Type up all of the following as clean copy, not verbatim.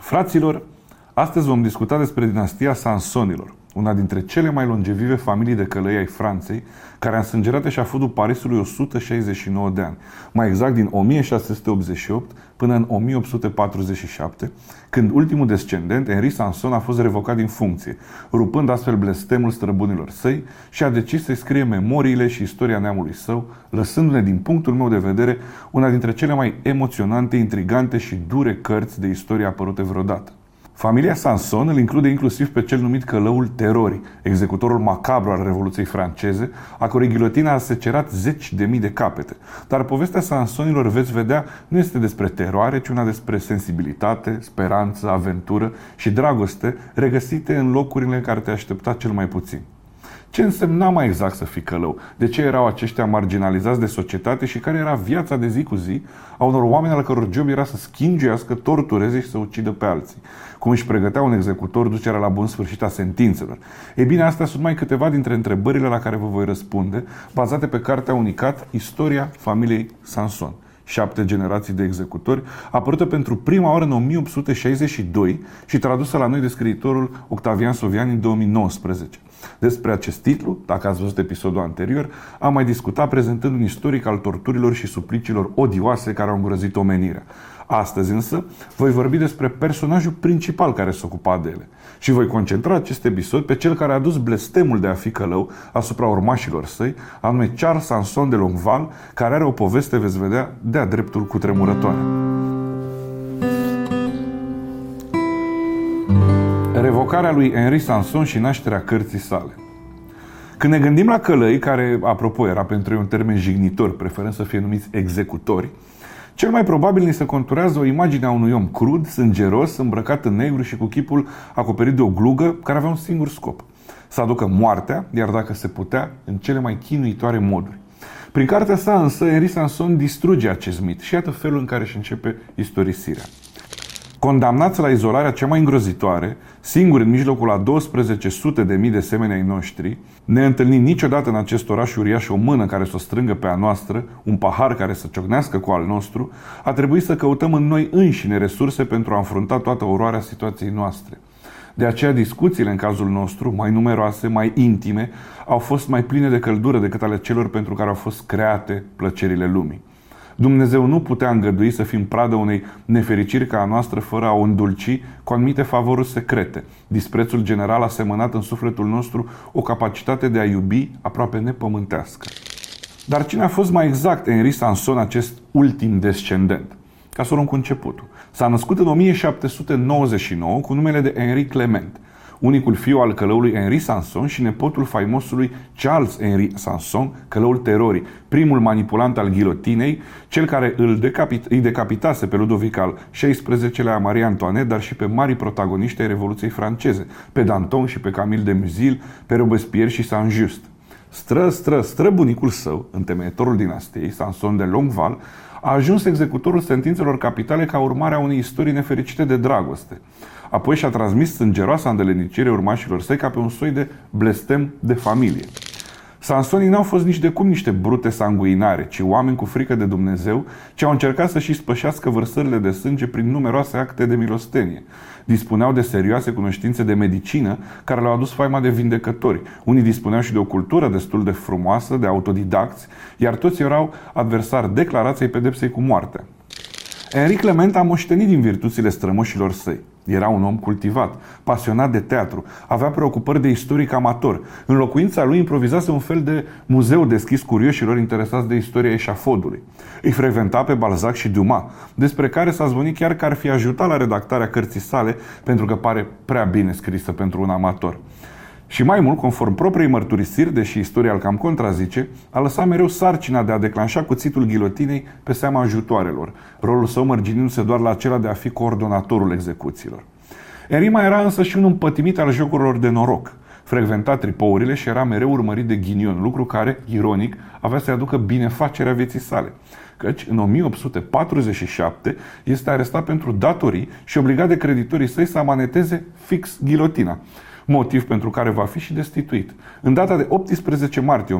Fraților, astăzi vom discuta despre dinastia Sansonilor, una dintre cele mai longevive familii de călăi ai Franței, care a însângerat eșafodul Parisului 169 de ani, mai exact din 1688 până în 1847, când ultimul descendent, Henri Sanson, a fost revocat din funcție, rupând astfel blestemul străbunilor săi și a decis să-i scrie memoriile și istoria neamului său, lăsându-ne, din punctul meu de vedere, una dintre cele mai emoționante, intrigante și dure cărți de istorie apărute vreodată. Familia Sanson îl include inclusiv pe cel numit Călăul Terorii, executorul macabru al Revoluției franceze, a cărui ghilotina a secerat zeci de mii de capete. Dar povestea Sansonilor, veți vedea, nu este despre teroare, ci una despre sensibilitate, speranță, aventură și dragoste regăsite în locurile în care te aștepta cel mai puțin. Ce însemna mai exact să fii călău? De ce erau aceștia marginalizați de societate și care era viața de zi cu zi a unor oameni al căror job era să schingiuiască, tortureze și să ucidă pe alții? Cum își pregătea un executor ducerea la bun sfârșit a sentințelor? Ei bine, astea sunt mai câteva dintre întrebările la care vă voi răspunde, bazate pe cartea unicat Istoria familiei Sanson. 7 generații de executori, apărută pentru prima oară în 1862 și tradusă la noi de scriitorul Octavian Sovian în 2019. Despre acest titlu, dacă ați văzut episodul anterior, am mai discutat prezentând un istoric al torturilor și supliciilor odioase care au îngrozit omenirea. Astăzi însă voi vorbi despre personajul principal care se ocupa de ele și voi concentra acest episod pe cel care a adus blestemul de a fi călău asupra urmașilor săi, anume Charles Sanson de Longueval, care are o poveste, veți vedea, de-a dreptul cutremurătoare. Revocarea lui Henri Sanson și nașterea cărții sale. Când ne gândim la călăi, care, apropo, era pentru ei un termen jignitor, preferând să fie numiți executori, cel mai probabil ni se conturează o imagine a unui om crud, sângeros, îmbrăcat în negru și cu chipul acoperit de o glugă, care avea un singur scop: să aducă moartea, iar dacă se putea, în cele mai chinuitoare moduri. Prin cartea sa însă, Henri Sanson distruge acest mit și iată felul în care își începe istorisirea. Condamnați la izolarea cea mai îngrozitoare, singuri în mijlocul a 1200.000 de semeni ai noștri, neîntâlnind niciodată în acest oraș uriaș o mână care să o strângă pe a noastră, un pahar care să ciocnească cu al nostru, a trebuit să căutăm în noi înșine resurse pentru a înfrunta toată oroarea situației noastre. De aceea discuțiile în cazul nostru, mai numeroase, mai intime, au fost mai pline de căldură decât ale celor pentru care au fost create plăcerile lumii. Dumnezeu nu putea îngădui să fim pradă unei nefericiri ca a noastră fără a o îndulci cu anumite favoruri secrete. Disprețul general a semănat în sufletul nostru o capacitate de a iubi aproape nepământească. Dar cine a fost mai exact Henri Sanson, acest ultim descendent? Ca să o luăm cu începutul. S-a născut în 1799 cu numele de Henri Clement, unicul fiu al călăului Henri Sanson și nepotul faimosului Charles Henri Sanson, Călăul Terorii, primul manipulant al ghilotinei, cel care îi decapitase pe Ludovic al XVI-lea, Marie Antoinette, dar și pe marii protagoniști ai Revoluției franceze, pe Danton și pe Camille de Musil, pe Robespierre și Saint-Just. Străbunicul său, întemeietorul dinastiei, Sanson de Longueval, a ajuns executorul sentințelor capitale ca urmare a unei istorii nefericite de dragoste. Apoi și-a transmis sângeroasa îndelenicire urmașilor săi ca pe un soi de blestem de familie. Sansonii n-au fost nici de cum niște brute sanguinare, ci oameni cu frică de Dumnezeu, ce au încercat să-și spășească vărsările de sânge prin numeroase acte de milostenie. Dispuneau de serioase cunoștințe de medicină, care le-au adus faima de vindecători. Unii dispuneau și de o cultură destul de frumoasă, de autodidacți, iar toți erau adversari declarației pedepsei cu moartea. Henri Clement a moștenit din virtuțile strămoșilor săi. Era un om cultivat, pasionat de teatru, avea preocupări de istoric amator. În locuința lui improvizase un fel de muzeu deschis curioșilor interesați de istoria eșafodului. Îi frecventa pe Balzac și Dumas, despre care s-a zvonit chiar că ar fi ajutat la redactarea cărții sale, pentru că pare prea bine scrisă pentru un amator. Și mai mult, conform propriei mărturisiri, deși istoria îl cam contrazice, a lăsat mereu sarcina de a declanșa cuțitul ghilotinei pe seama ajutoarelor, rolul său mărginindu-se doar la acela de a fi coordonatorul execuțiilor. Henri mai era însă și un împătimit al jocurilor de noroc. Frecventa tripourile și era mereu urmărit de ghinion, lucru care, ironic, avea să-i aducă binefacerea vieții sale. Căci, în 1847, este arestat pentru datorii și obligat de creditorii săi să amaneteze fix ghilotina. motiv pentru care va fi și destituit. În data de 18 martie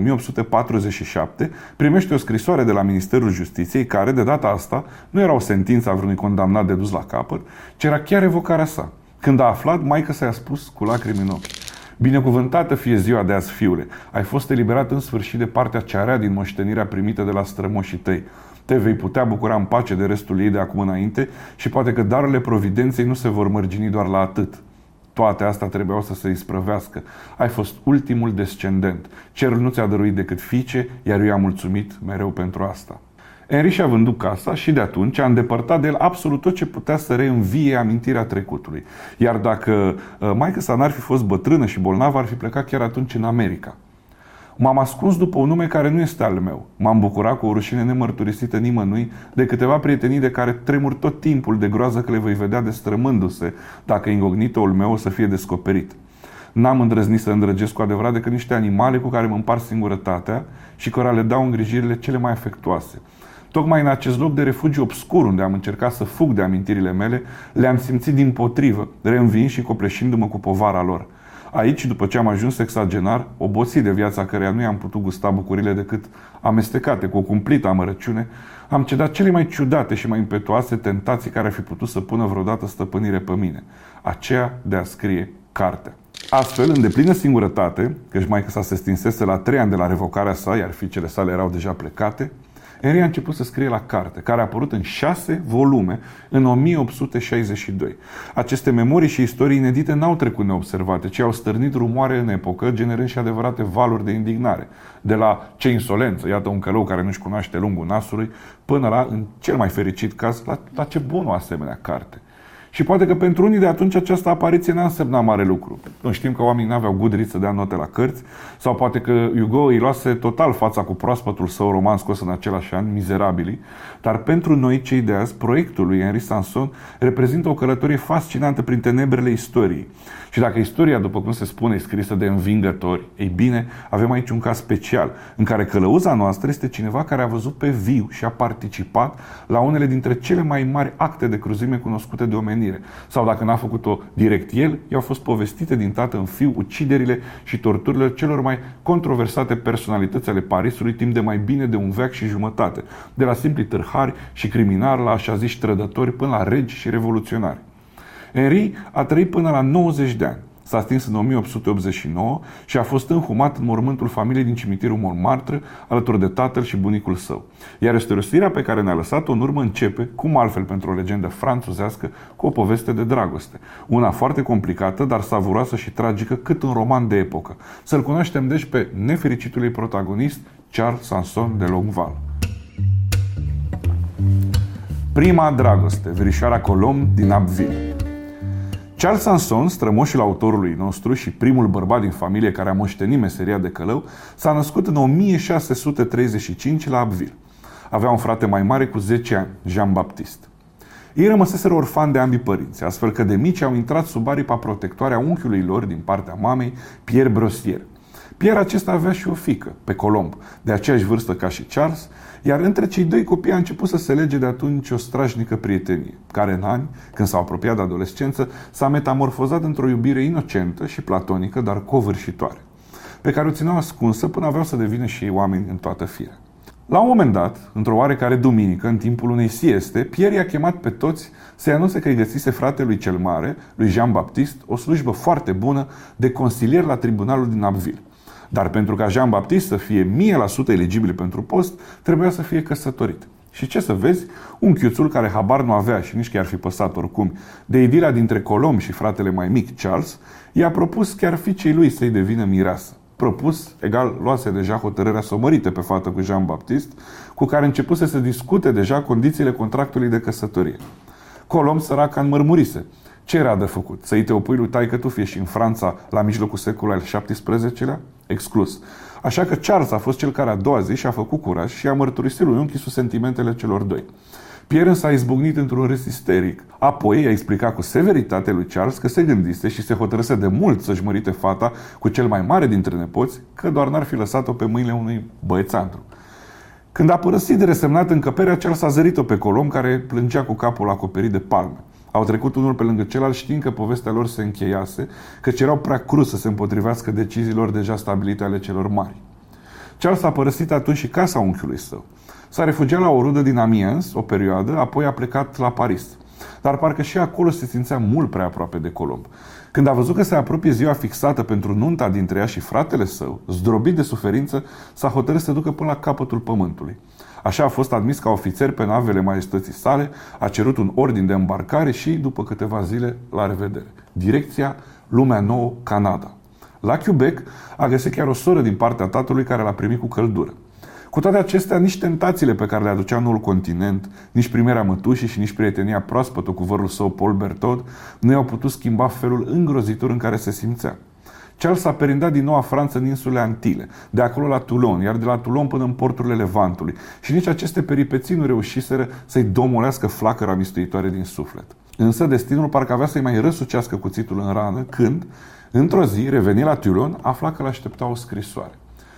1847 primește o scrisoare de la Ministerul Justiției care, de data asta, nu era o sentință a vreunui condamnat de dus la capăt, ci era chiar revocarea sa. Când a aflat, maică s-a spus cu lacrimi în ochi: binecuvântată fie ziua de azi, fiule, ai fost eliberat în sfârșit de partea cea rea din moștenirea primită de la strămoșii tăi. Te vei putea bucura în pace de restul ei de acum înainte și poate că darurile providenței nu se vor mărgini doar la atât. Toate astea trebuiau să se isprăvească. Ai fost ultimul descendent. Cerul nu ți-a dăruit decât fiice, iar eu i-am mulțumit mereu pentru asta. Henri și-a vândut casa și de atunci a îndepărtat de el absolut tot ce putea să reînvie amintirea trecutului. Iar dacă maică-sa n-ar fi fost bătrână și bolnavă, ar fi plecat chiar atunci în America. M-am ascuns după un nume care nu este al meu. M-am bucurat cu o rușine nemărturisită nimănui de câteva prietenii de care tremur tot timpul de groază că le voi vedea destrămându-se dacă incognitoul meu o să fie descoperit. N-am îndrăznit să îndrăgesc cu adevărat decât niște animale cu care mă împart singurătatea și cărora le dau îngrijirile cele mai afectuoase. Tocmai în acest loc de refugiu obscur, unde am încercat să fug de amintirile mele, le-am simțit dimpotrivă, reînviind și copleșindu-mă cu povara lor. Aici, după ce am ajuns sexagenar, obosit de viața căreia nu i-am putut gusta bucurile decât amestecate cu o cumplită amărăciune, am cedat cele mai ciudate și mai impetuoase tentații care ar fi putut să pună vreodată stăpânire pe mine, aceea de a scrie cartea. Astfel, în deplină singurătate, căci maică-sa se stinsese la 3 ani de la revocarea sa, iar fiicele sale erau deja plecate, Henri a început să scrie la carte, care a apărut în 6 volume în 1862. Aceste memorii și istorii inedite n-au trecut neobservate, ci au stârnit rumoare în epocă, generând și adevărate valuri de indignare. De la ce insolență, iată un călău care nu-și cunoaște lungul nasului, până la, în cel mai fericit caz, la ce bun o asemenea carte. Și poate că pentru unii de atunci această apariție n-a însemnat mare lucru. Nu știm că oamenii n-aveau Goodreads să dea note la cărți, sau poate că Hugo îi luase total fața cu proaspătul său roman scos în același an, Mizerabili, dar pentru noi, cei de azi, proiectul lui Henri Sanson reprezintă o călătorie fascinantă prin tenebrele istoriei. Și dacă istoria, după cum se spune, e scrisă de învingători, ei bine, avem aici un caz special, în care călăuza noastră este cineva care a văzut pe viu și a participat la unele dintre cele mai mari acte de cruzime cunoscute de omenire. Sau dacă n-a făcut-o direct el, i-au fost povestite din tată în fiu uciderile și torturile celor mai controversate personalități ale Parisului timp de mai bine de un veac și jumătate, de la simpli târhari și criminali la așa ziși trădători până la regi și revoluționari. Henri a trăit până la 90 de ani. S-a stins în 1889 și a fost înhumat în mormântul familiei din cimitirul Montmartre, alături de tatăl și bunicul său. Iar istorisirea pe care ne-a lăsat-o în urmă începe, cum altfel pentru o legendă franțuzească, cu o poveste de dragoste. Una foarte complicată, dar savuroasă și tragică, cât un roman de epocă. Să-l cunoaștem deci pe nefericitul ei protagonist, Charles Sanson de Longueval. Prima dragoste, verișoara Colomb din Abbeville. Charles Sanson, strămoșul autorului nostru și primul bărbat din familie care a moștenit meseria de călău, s-a născut în 1635 la Abbeville. Avea un frate mai mare cu 10 ani, Jean-Baptiste. Ei rămăseseră orfani de ambii părinți, astfel că de mici au intrat sub aripa protectoare a unchiului lor din partea mamei, Pierre Brossier. Pierre acesta avea și o fiică, pe Colomb, de aceeași vârstă ca și Charles, iar între cei doi copii a început să se lege de atunci o strașnică prietenie, care în ani, când s-au apropiat de adolescență, s-a metamorfozat într-o iubire inocentă și platonică, dar covârșitoare, pe care o țineau ascunsă până aveau să devină și ei oameni în toată firea. La un moment dat, într-o oarecare duminică, în timpul unei sieste, Pierre i-a chemat pe toți să-i anunțe că îi găsise fratelui cel mare, lui Jean-Baptiste, o slujbă foarte bună de consilier la tribunalul din Abbeville. Dar pentru ca Jean-Baptiste să fie 1000% eligibil pentru post, trebuia să fie căsătorit. Și ce să vezi, unchiuțul care habar nu avea și nici că i-ar fi păsat oricum de idilia dintre Colomb și fratele mai mic, Charles, i-a propus chiar fiicei lui să-i devină mireasă. Propus, egal, luase deja hotărârea să o mărite pe fată cu Jean-Baptiste, cu care începuse să discute deja condițiile contractului de căsătorie. Colomb, săraca, înmărmurise. Ce era de făcut? Să-i te opui lui taică-tu, fie și în Franța la mijlocul secolului al XVII-lea? Exclus. Așa că Charles a fost cel care a doua zi și-a făcut curaj și a mărturisit lui unchi sus sentimentele celor doi. Pierre însă a izbucnit într-un râs isteric. Apoi i-a explicat cu severitate lui Charles că se gândise și se hotărâse de mult să-și mărite fata cu cel mai mare dintre nepoți, că doar n-ar fi lăsat-o pe mâinile unui băiețandru. Când a părăsit de resemnat încăperea, Charles a zărit-o pe Colomb, care plângea cu capul acoperit de palme. Au trecut unul pe lângă celălalt știind că povestea lor se încheiase, căci erau prea cruzi să se împotrivească deciziilor deja stabilite ale celor mari. Charles a părăsit atunci și casa unchiului său. S-a refugiat la o rudă din Amiens o perioadă, apoi a plecat la Paris. Dar parcă și acolo se simțea mult prea aproape de Colomb. Când a văzut că se apropie ziua fixată pentru nunta dintre ea și fratele său, zdrobit de suferință, s-a hotărât să ducă până la capătul pământului. Așa a fost admis ca ofițer pe navele majestății sale, a cerut un ordin de îmbarcare și, după câteva zile, la revedere. Direcția Lumea Nouă, Canada. La Quebec a găsit chiar o soră din partea tatălui care l-a primit cu căldură. Cu toate acestea, nici tentațiile pe care le aducea noul continent, nici primirea mătușii și nici prietenia proaspătă cu vărul său Paul Berthaud nu i-au putut schimba felul îngrozitor în care se simțea. Charles s-a perindat din Noua Franță în insulele Antile, de acolo la Toulon, iar de la Toulon până în porturile Levantului. Și nici aceste peripeții nu reușiseră să-i domolească flacăra mistuitoare din suflet. Însă destinul parcă avea să-i mai răsucească cuțitul în rană când, într-o zi, reveni la Toulon, afla că l-aștepta o scrisoare.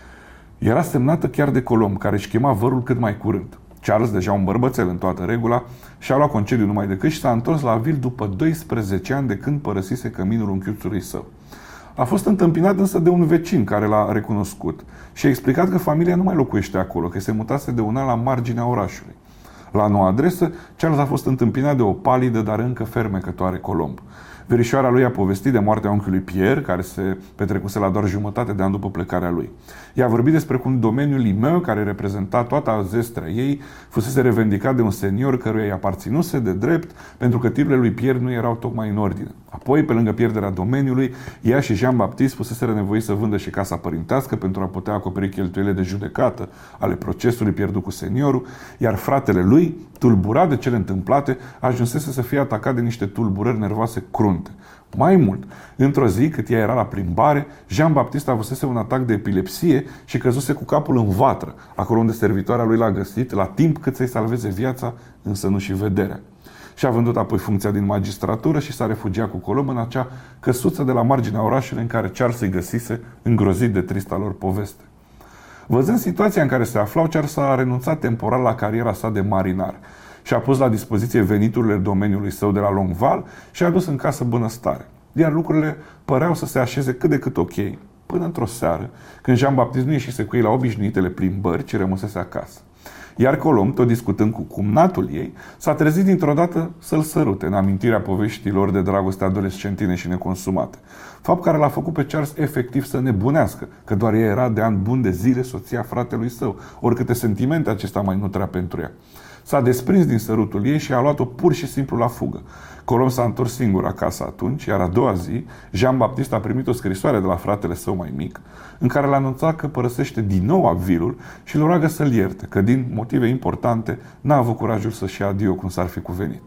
Era semnată chiar de Colomb, care își chema vărul cât mai curând. Charles, deja un bărbățel în toată regula, și-a luat concediu numai decât și s-a întors la Ville după 12 ani de când părăsise căminul unchiuțului său. A fost întâmpinat însă de un vecin care l-a recunoscut și a explicat că familia nu mai locuiește acolo, că se mutase de un an la marginea orașului. La noua adresă, Charles a fost întâmpinat de o palidă, dar încă fermecătoare Colomb. Verișoara lui a povestit de moartea unchiului Pierre, care se petrecuse la doar jumătate de an după plecarea lui. I-a vorbit despre cum domeniul Limeu, care reprezenta toată zestrea ei, fusese revendicat de un senior căruia îi aparținuse de drept, pentru că titlurile lui Pierre nu erau tocmai în ordine. Apoi, pe lângă pierderea domeniului, ea și Jean-Baptiste fuseseră nevoiți să vândă și casa părintească pentru a putea acoperi cheltuielile de judecată ale procesului pierdut cu seniorul, iar fratele lui, tulburat de cele întâmplate, ajunsese să fie atacat de niște tulburări nervoase crunte. Mai mult, într-o zi, cât ea era la plimbare, Jean-Baptiste avusese un atac de epilepsie și căzuse cu capul în vatră, acolo unde servitoarea lui l-a găsit, la timp cât să-i salveze viața, însă nu și vederea. Și-a vândut apoi funcția din magistratură și s-a refugiat cu Colomb în acea căsuță de la marginea orașului în care Charles îi găsise, îngrozit de trista lor poveste. Văzând situația în care se aflau, Charles a renunțat temporar la cariera sa de marinar și a pus la dispoziție veniturile domeniului său de la Longueval și a dus în casă bunăstare. Iar lucrurile păreau să se așeze cât de cât ok, până într-o seară, când Jean-Baptiste nu ieșise cu ei la obișnuitele plimbări, ci rămăsese acasă. Iar Colomb, tot discutând cu cumnatul ei, s-a trezit dintr-o dată să-l sărute în amintirea poveștilor de dragoste adolescentine și neconsumate. Fapt care l-a făcut pe Charles efectiv să nebunească, că doar ea era de ani buni de zile soția fratelui său, oricâte sentimente acesta mai nutrea pentru ea. S-a desprins din sărutul ei și a luat-o pur și simplu la fugă. Colomb s-a întors singur acasă atunci, iar a doua zi, Jean-Baptiste a primit o scrisoare de la fratele său mai mic, în care l-a anunțat că părăsește din nou Avilul și îl roagă să-l ierte, că din motive importante n-a avut curajul să-și ia adio cum s-ar fi cuvenit.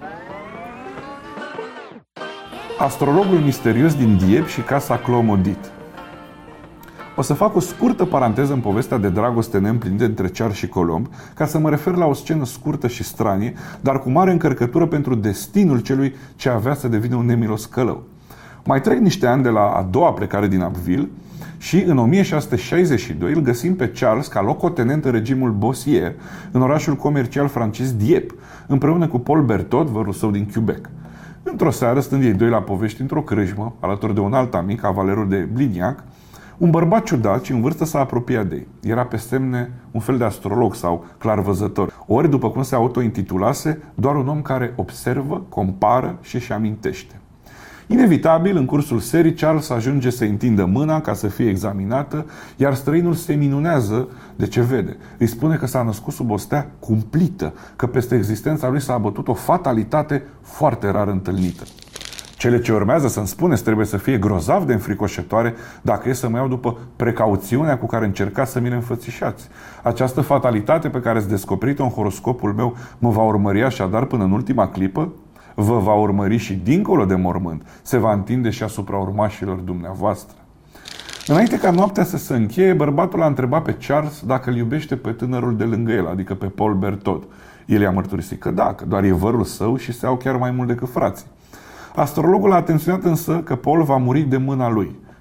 Astrologul misterios din Dieppe și casa Clos-Maudit. O să fac o scurtă paranteză în povestea de dragoste neîmplinită între Charles și Colomb, ca să mă refer la o scenă scurtă și stranie, dar cu mare încărcătură pentru destinul celui ce avea să devină un nemilos călău. Mai trec niște ani de la a doua plecare din Abbeville și în 1662 îl găsim pe Charles ca locotenent în regimul Bossier, în orașul comercial francez Dieppe, împreună cu Paul Berthaud, vărul său din Quebec. Într-o seară, stând ei doi la povești într-o crâșmă, alături de un alt amic, cavalerul de Bliniac, un bărbat ciudat și în vârstă s-a apropiat de ei. Era pe semne un fel de astrolog sau clarvăzător. Ori, după cum se autointitulase, doar un om care observă, compară și își amintește. Inevitabil, în cursul serii, Charles ajunge să întindă mâna ca să fie examinată, iar străinul se minunează de ce vede. Îi spune că s-a născut sub o stea cumplită, că peste existența lui s-a abătut o fatalitate foarte rar întâlnită. Cele ce urmează să-mi spuneți trebuie să fie grozav de înfricoșătoare dacă e să mă iau după precauțiunea cu care încercați să mi le înfățișați. Această fatalitate pe care ați descoperit-o în horoscopul meu mă va urmări așadar până în ultima clipă? Vă va urmări și dincolo de mormânt, se va întinde și asupra urmașilor dumneavoastră. Înainte ca noaptea să se încheie, bărbatul l-a întrebat pe Charles dacă îl iubește pe tânărul de lângă el, adică pe Paul Berthaud. El i-a mărturisit că da, că doar e vărul său și se au chiar mai mult decât frații. Astrologul a atenționat însă că Paul va muri de mâna lui.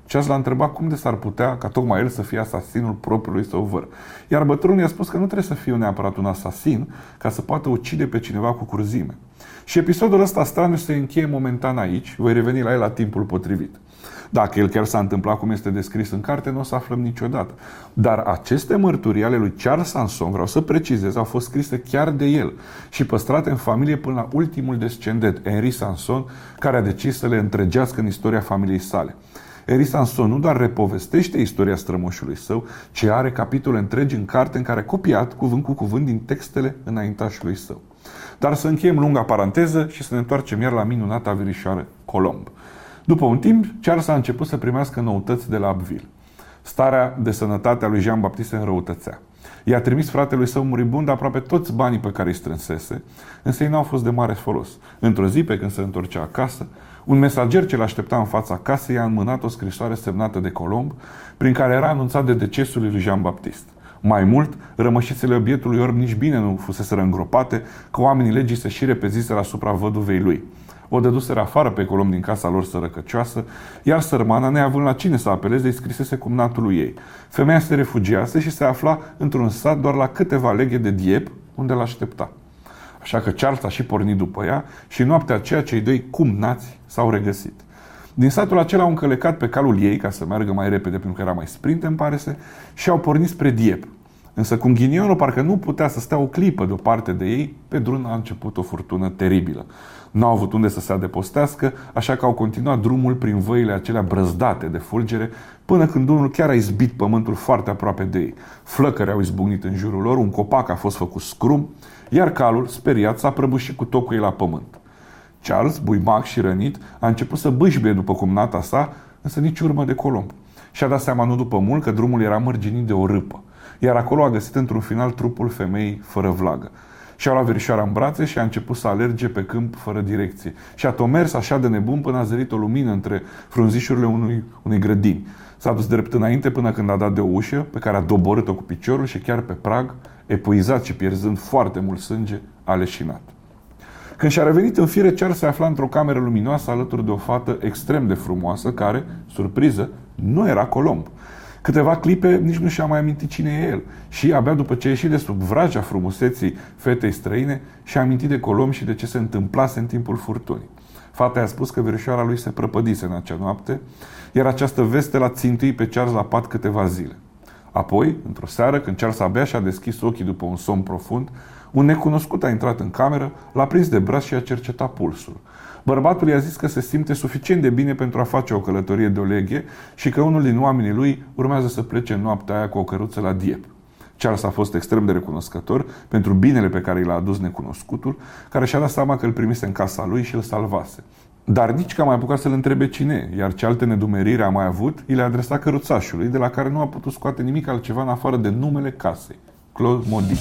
Charles l-a întrebat cum de s-ar putea ca tocmai el să fie asasinul propriului său văr. Iar bătrânul i-a spus că nu trebuie să fie neapărat un asasin ca să poată ucide pe cineva cu curzime. Și episodul ăsta straniu se încheie momentan aici, voi reveni la el la timpul potrivit. Dacă el chiar s-a întâmplat cum este descris în carte, nu o să aflăm niciodată. Dar aceste mărturii ale lui Charles Sanson, vreau să precizez, au fost scrise chiar de el și păstrate în familie până la ultimul descendent, Henri Sanson, care a decis să le întregească în istoria familiei sale. Henri Sanson nu doar repovestește istoria strămoșului său, ci are capitole întregi în carte în care a copiat cuvânt cu cuvânt din textele înaintașului său. Dar să încheiem lunga paranteză și să ne întoarcem iar la minunata verișoară Colomb. După un timp, Charles a început să primească noutăți de la Abbeville. Starea de sănătate a lui Jean-Baptiste se înrăutățea. I-a trimis fratelui său muribund aproape toți banii pe care îi strânsese, însă ei n-au fost de mare folos. Într-o zi, pe când se întorcea acasă, un mesager ce l-aștepta în fața casei i-a înmânat o scrisoare semnată de Colomb, prin care era anunțat de decesul lui Jean-Baptiste. Mai mult, rămășițele bietului orb nici bine nu fuseseră îngropate, că oamenii legii se și repeziseră asupra văduvei lui. O dăduseră afară pe Colomb din casa lor sărăcăcioasă, iar sărmana, neavând la cine să apeleze, îi scrisese cumnatul ei. Femeia se refugiase și se afla într-un sat doar la câteva leghe de Dieppe, unde l-aștepta. Așa că Charles a și pornit după ea și noaptea aceea cei doi cumnați s-au regăsit. Din satul acela au încălecat pe calul ei ca să meargă mai repede pentru că era mai sprinte, îmi pare să, și au pornit spre Dieppe. Însă cum ghinionul parcă nu putea să stea o clipă deoparte de ei, pe drum a început o furtună teribilă. N-au avut unde să se adăpostească, așa că au continuat drumul prin văile acelea brăzdate de fulgere, până când unul chiar a izbit pământul foarte aproape de ei. Flăcări au izbucnit în jurul lor, un copac a fost făcut scrum, iar calul, speriat, s-a prăbușit cu tocul ei la pământ. Charles, buimac și rănit, a început să bâșbuie după cumnata sa, însă nici urmă de Colomb. Și-a dat seama nu după mult că drumul era mărginit de o râpă, iar acolo a găsit într-un final trupul femeii fără vlagă. Și-a luat verișoara în brațe și a început să alerge pe câmp fără direcție. Și a tot mers așa de nebun până a zărit o lumină între frunzișurile unei grădini. S-a dus drept înainte până când a dat de o ușă pe care a doborât-o cu piciorul și chiar pe prag, epuizat și pierzând foarte mult sânge, a leșinat. Când și-a revenit în fire, Charles se afla într-o cameră luminoasă alături de o fată extrem de frumoasă care, surpriză, nu era Colomb. Câteva clipe nici nu și-a mai amintit cine e el și abia după ce a ieșit de sub vraja frumuseții fetei străine și-a amintit de Colomb și de ce se întâmplase în timpul furtunii. Fata i-a spus că verișoara lui se prăpădise în acea noapte, iar această veste l-a țintuit pe Charles la pat câteva zile. Apoi, într-o seară, când Charles abia și-a deschis ochii după un somn profund, un necunoscut a intrat în cameră, l-a prins de braț și i-a cercetat pulsul. Bărbatul i-a zis că se simte suficient de bine pentru a face o călătorie de o leghe și că unul din oamenii lui urmează să plece în noaptea aia cu o căruță la Dieppe. Charles a fost extrem de recunoscător pentru binele pe care i l-a adus necunoscutul, care și-a dat seama că îl primise în casa lui și îl salvase. Dar nici că a mai apucat să-l întrebe cine e, iar ce alte nedumeriri a mai avut, i le-a adresat căruțașului, de la care nu a putut scoate nimic altceva în afară de numele casei, Claude Maudit.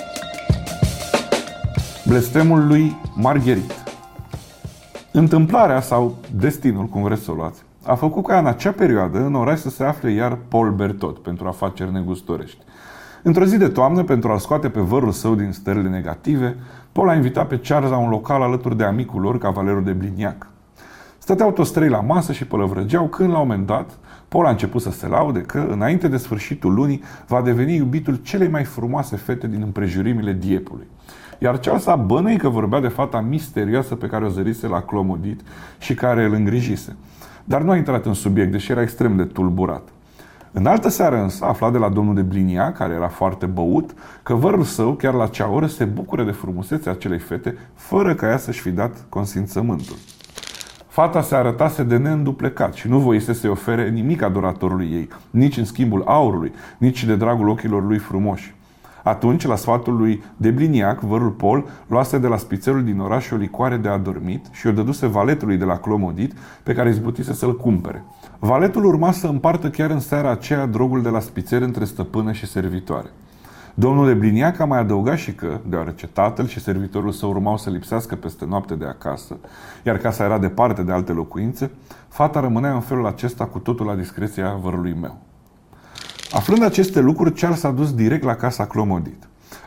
Blestemul lui Marguerite. Întâmplarea sau destinul, cum vreți să o luați, a făcut ca în acea perioadă în oraș să se afle iar Paul Bertot pentru afaceri negustorești. Într-o zi de toamnă, pentru a-l scoate pe vărul său din stările negative, Paul a invitat pe Charles la un local alături de amicul lor, cavalerul de Bliniac. Stăteau toți trei la masă și pălăvrăgeau când, la un moment dat, Paul a început să se laude că, înainte de sfârșitul lunii, va deveni iubitul celei mai frumoase fete din împrejurimile Dieppului. Iar Charles a bănuit că vorbea de fata misterioasă pe care o zărise la Clomodit și care îl îngrijise. Dar nu a intrat în subiect, deși era extrem de tulburat. În altă seară însă a aflat de la domnul de Bliniac, care era foarte băut, că vărul său, chiar la acea oră, se bucură de frumusețea acelei fete, fără ca ea să-și fi dat consimțământul. Fata se arătase de neînduplecat și nu voise să-i ofere nimic adoratorului ei, nici în schimbul aurului, nici de dragul ochilor lui frumoși. Atunci, la sfatul lui de Bliniac, vărul Paul luase de la spițerul din oraș o licoare de adormit și o dăduse valetului de la Clomodit, pe care izbutise să-l cumpere. Valetul urma să împartă chiar în seara aceea drogul de la spițer între stăpână și servitoare. Domnul de Bliniac a mai adăugat și că, deoarece tatăl și servitorul său urmau să lipsească peste noapte de acasă, iar casa era departe de alte locuințe, fata rămânea în felul acesta cu totul la discreția vărului meu. Aflând aceste lucruri, Charles s-a dus direct la casa Clomodit.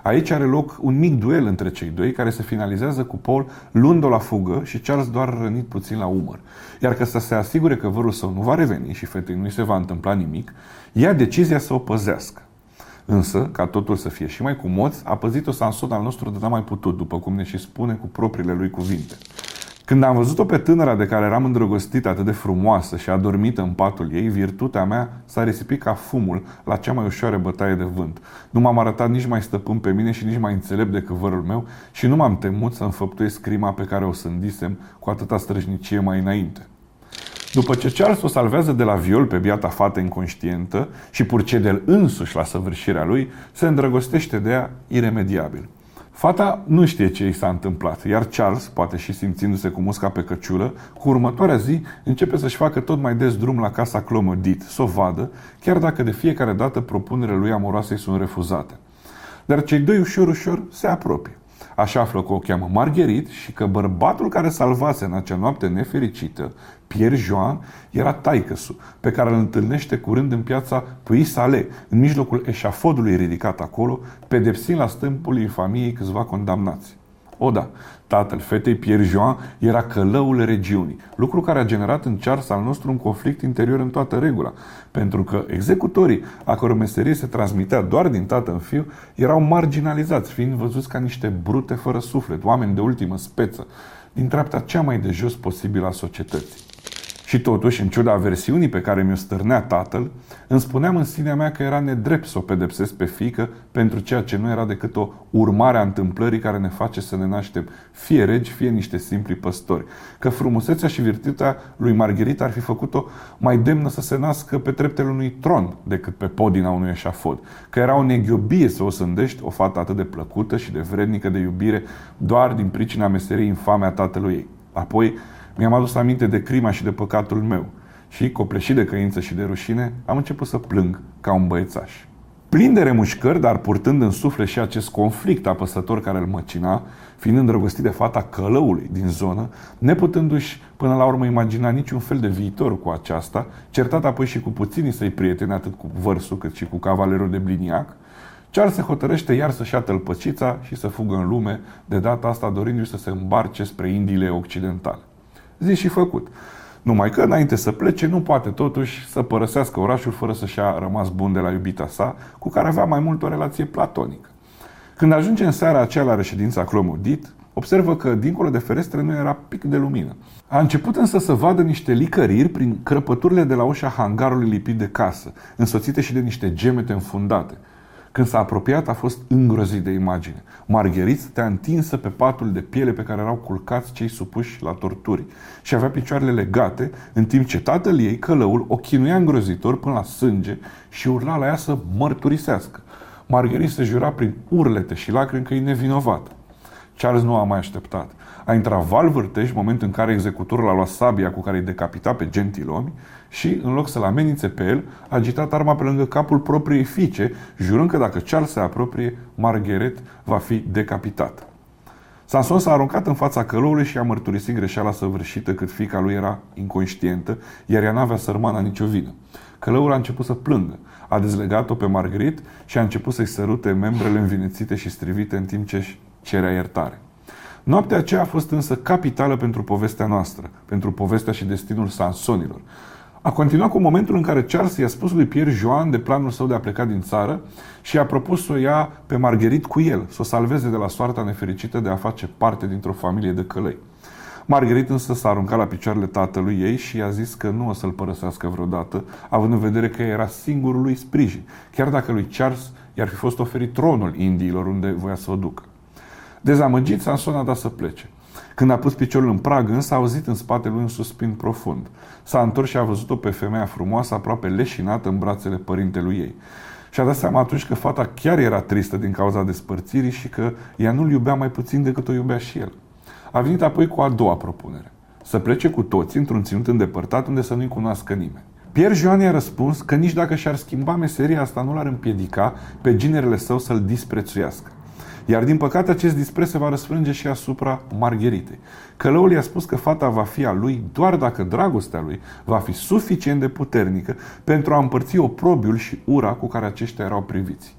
Aici are loc un mic duel între cei doi, care se finalizează cu Paul luând-o la fugă și Charles doar rănit puțin la umăr. Iar ca să se asigure că vărul său nu va reveni și fetei nu-i se va întâmpla nimic, ia decizia să o păzească. Însă, ca totul să fie și mai cu moți, a păzit-o Samson al nostru de n-a mai putut, după cum ne și spune cu propriile lui cuvinte. Când am văzut-o pe tânăra de care eram îndrăgostit atât de frumoasă și adormită în patul ei, virtutea mea s-a risipit ca fumul la cea mai ușoară bătaie de vânt. Nu m-am arătat nici mai stăpân pe mine și nici mai înțelept decât vărul meu și nu m-am temut să înfăptuiesc crima pe care o sândisem cu atâta străjnicie mai înainte. După ce Charles o salvează de la viol pe biata fată inconștientă și purcede el însuși la săvârșirea lui, se îndrăgostește de ea iremediabil. Fata nu știe ce i s-a întâmplat, iar Charles, poate și simțindu-se cu musca pe căciulă, cu următoarea zi începe să-și facă tot mai des drum la casa Clomodit, să o vadă, chiar dacă de fiecare dată propunerile lui amoroase îi sunt refuzate. Dar cei doi ușor se apropie. Așa află că o cheamă Marguerite și că bărbatul care salvase în acea noapte nefericită, Pierre Joan, era taică-su, pe care îl întâlnește curând în piața Puy-Salé, în mijlocul eșafodului ridicat acolo, pedepsind la stâmpul infamiei câțiva condamnați. O, da, tatăl fetei, Pierre Joan, era călăul regiunii, lucru care a generat în Charles al nostru un conflict interior în toată regula, pentru că executorii, a căror meserie se transmitea doar din tată în fiu, erau marginalizați, fiind văzuți ca niște brute fără suflet, oameni de ultimă speță, din treapta cea mai de jos posibilă a societății. Și totuși, în ciuda aversiunii pe care mi-o stârnea tatăl, îmi spuneam în sinea mea că era nedrept să o pedepsesc pe fiică pentru ceea ce nu era decât o urmare a întâmplării care ne face să ne naștem fie regi, fie niște simpli păstori. Că frumusețea și virtutea lui Marguerite ar fi făcut-o mai demnă să se nască pe treptele unui tron decât pe podina unui eșafod. Că era o neghiobie să o sândești o fată atât de plăcută și de vrednică de iubire doar din pricina meseriei infame a tatălui ei. Apoi, mi-am adus aminte de crima și de păcatul meu și, copleșit de căință și de rușine, am început să plâng ca un băiețaș. Plin de remușcări, dar purtând în suflet și acest conflict apăsător care îl măcina, fiind îndrăgostit de fata călăului din zonă, neputându-și până la urmă imagina niciun fel de viitor cu aceasta, certat apoi și cu puținii săi prieteni, atât cu vărsul cât și cu cavalerul de Bliniac, Charles se hotărăște iar să-și ia tălpăcița și să fugă în lume, de data asta dorindu-și să se îmbarce spre Indiile Occidentale. Zis și făcut. Numai că, înainte să plece, nu poate totuși să părăsească orașul fără să-și a rămas bun de la iubita sa, cu care avea mai mult o relație platonică. Când ajunge în seara aceea la reședința Clomodit, observă că, dincolo de ferestre, nu era pic de lumină. A început însă să vadă niște licăriri prin crăpăturile de la ușa hangarului lipit de casă, însoțite și de niște gemete înfundate. Când s-a apropiat, a fost îngrozit de imagine. Marguerite stătea întinsă pe patul de piele pe care erau culcați cei supuși la torturi și avea picioarele legate, în timp ce tatăl ei, călăul, o chinuia îngrozitor până la sânge și urla la ea să mărturisească. Marguerite se jura prin urlete și lacrimi că e nevinovată. Charles nu a mai așteptat. A intrat val vârtej, moment în care executorul a luat sabia cu care îi decapita pe gentilomi și, în loc să-l amenințe pe el, a agitat arma pe lângă capul propriei fiice, jurând că dacă Charles se apropie, Marguerite va fi decapitată. Samson s-a aruncat în fața călăului și a mărturisit greșeala săvârșită cât fiica lui era inconștientă, iar ea n-avea sărmana nicio vină. Călăul a început să plângă, a dezlegat-o pe Marguerite și a început să-i sărute membrele învinețite și strivite în timp ce își cerea iertare. Noaptea aceea a fost însă capitală pentru povestea noastră, pentru povestea și destinul Sansonilor. A continuat cu momentul în care Charles i-a spus lui Pierre Joan de planul său de a pleca din țară și a propus să o ia pe Marguerite cu el, să o salveze de la soarta nefericită de a face parte dintr-o familie de călăi. Marguerite însă s-a aruncat la picioarele tatălui ei și i-a zis că nu o să-l părăsească vreodată, având în vedere că era singurul lui sprijin, chiar dacă lui Charles i-ar fi fost oferit tronul Indiilor unde voia să o ducă. Dezamăgit, Samson a dat să plece. Când a pus piciorul în prag, însă a auzit în spatele lui un suspin profund. S-a întors și a văzut-o pe femeia frumoasă, aproape leșinată în brațele părintelui ei. Și-a dat seama atunci că fata chiar era tristă din cauza despărțirii și că ea nu-l iubea mai puțin decât o iubea și el. A venit apoi cu a doua propunere. Să plece cu toți într-un ținut îndepărtat unde să nu-i cunoască nimeni. Pierre Joan i-a răspuns că nici dacă și-ar schimba meseria, asta nu l-ar împiedica pe ginerele său să-l disprețuiască. Iar din păcate acest dispreț se va răsfrânge și asupra Margheritei. Călăul i-a spus că fata va fi a lui doar dacă dragostea lui va fi suficient de puternică pentru a împărți oprobiul și ura cu care aceștia erau priviți.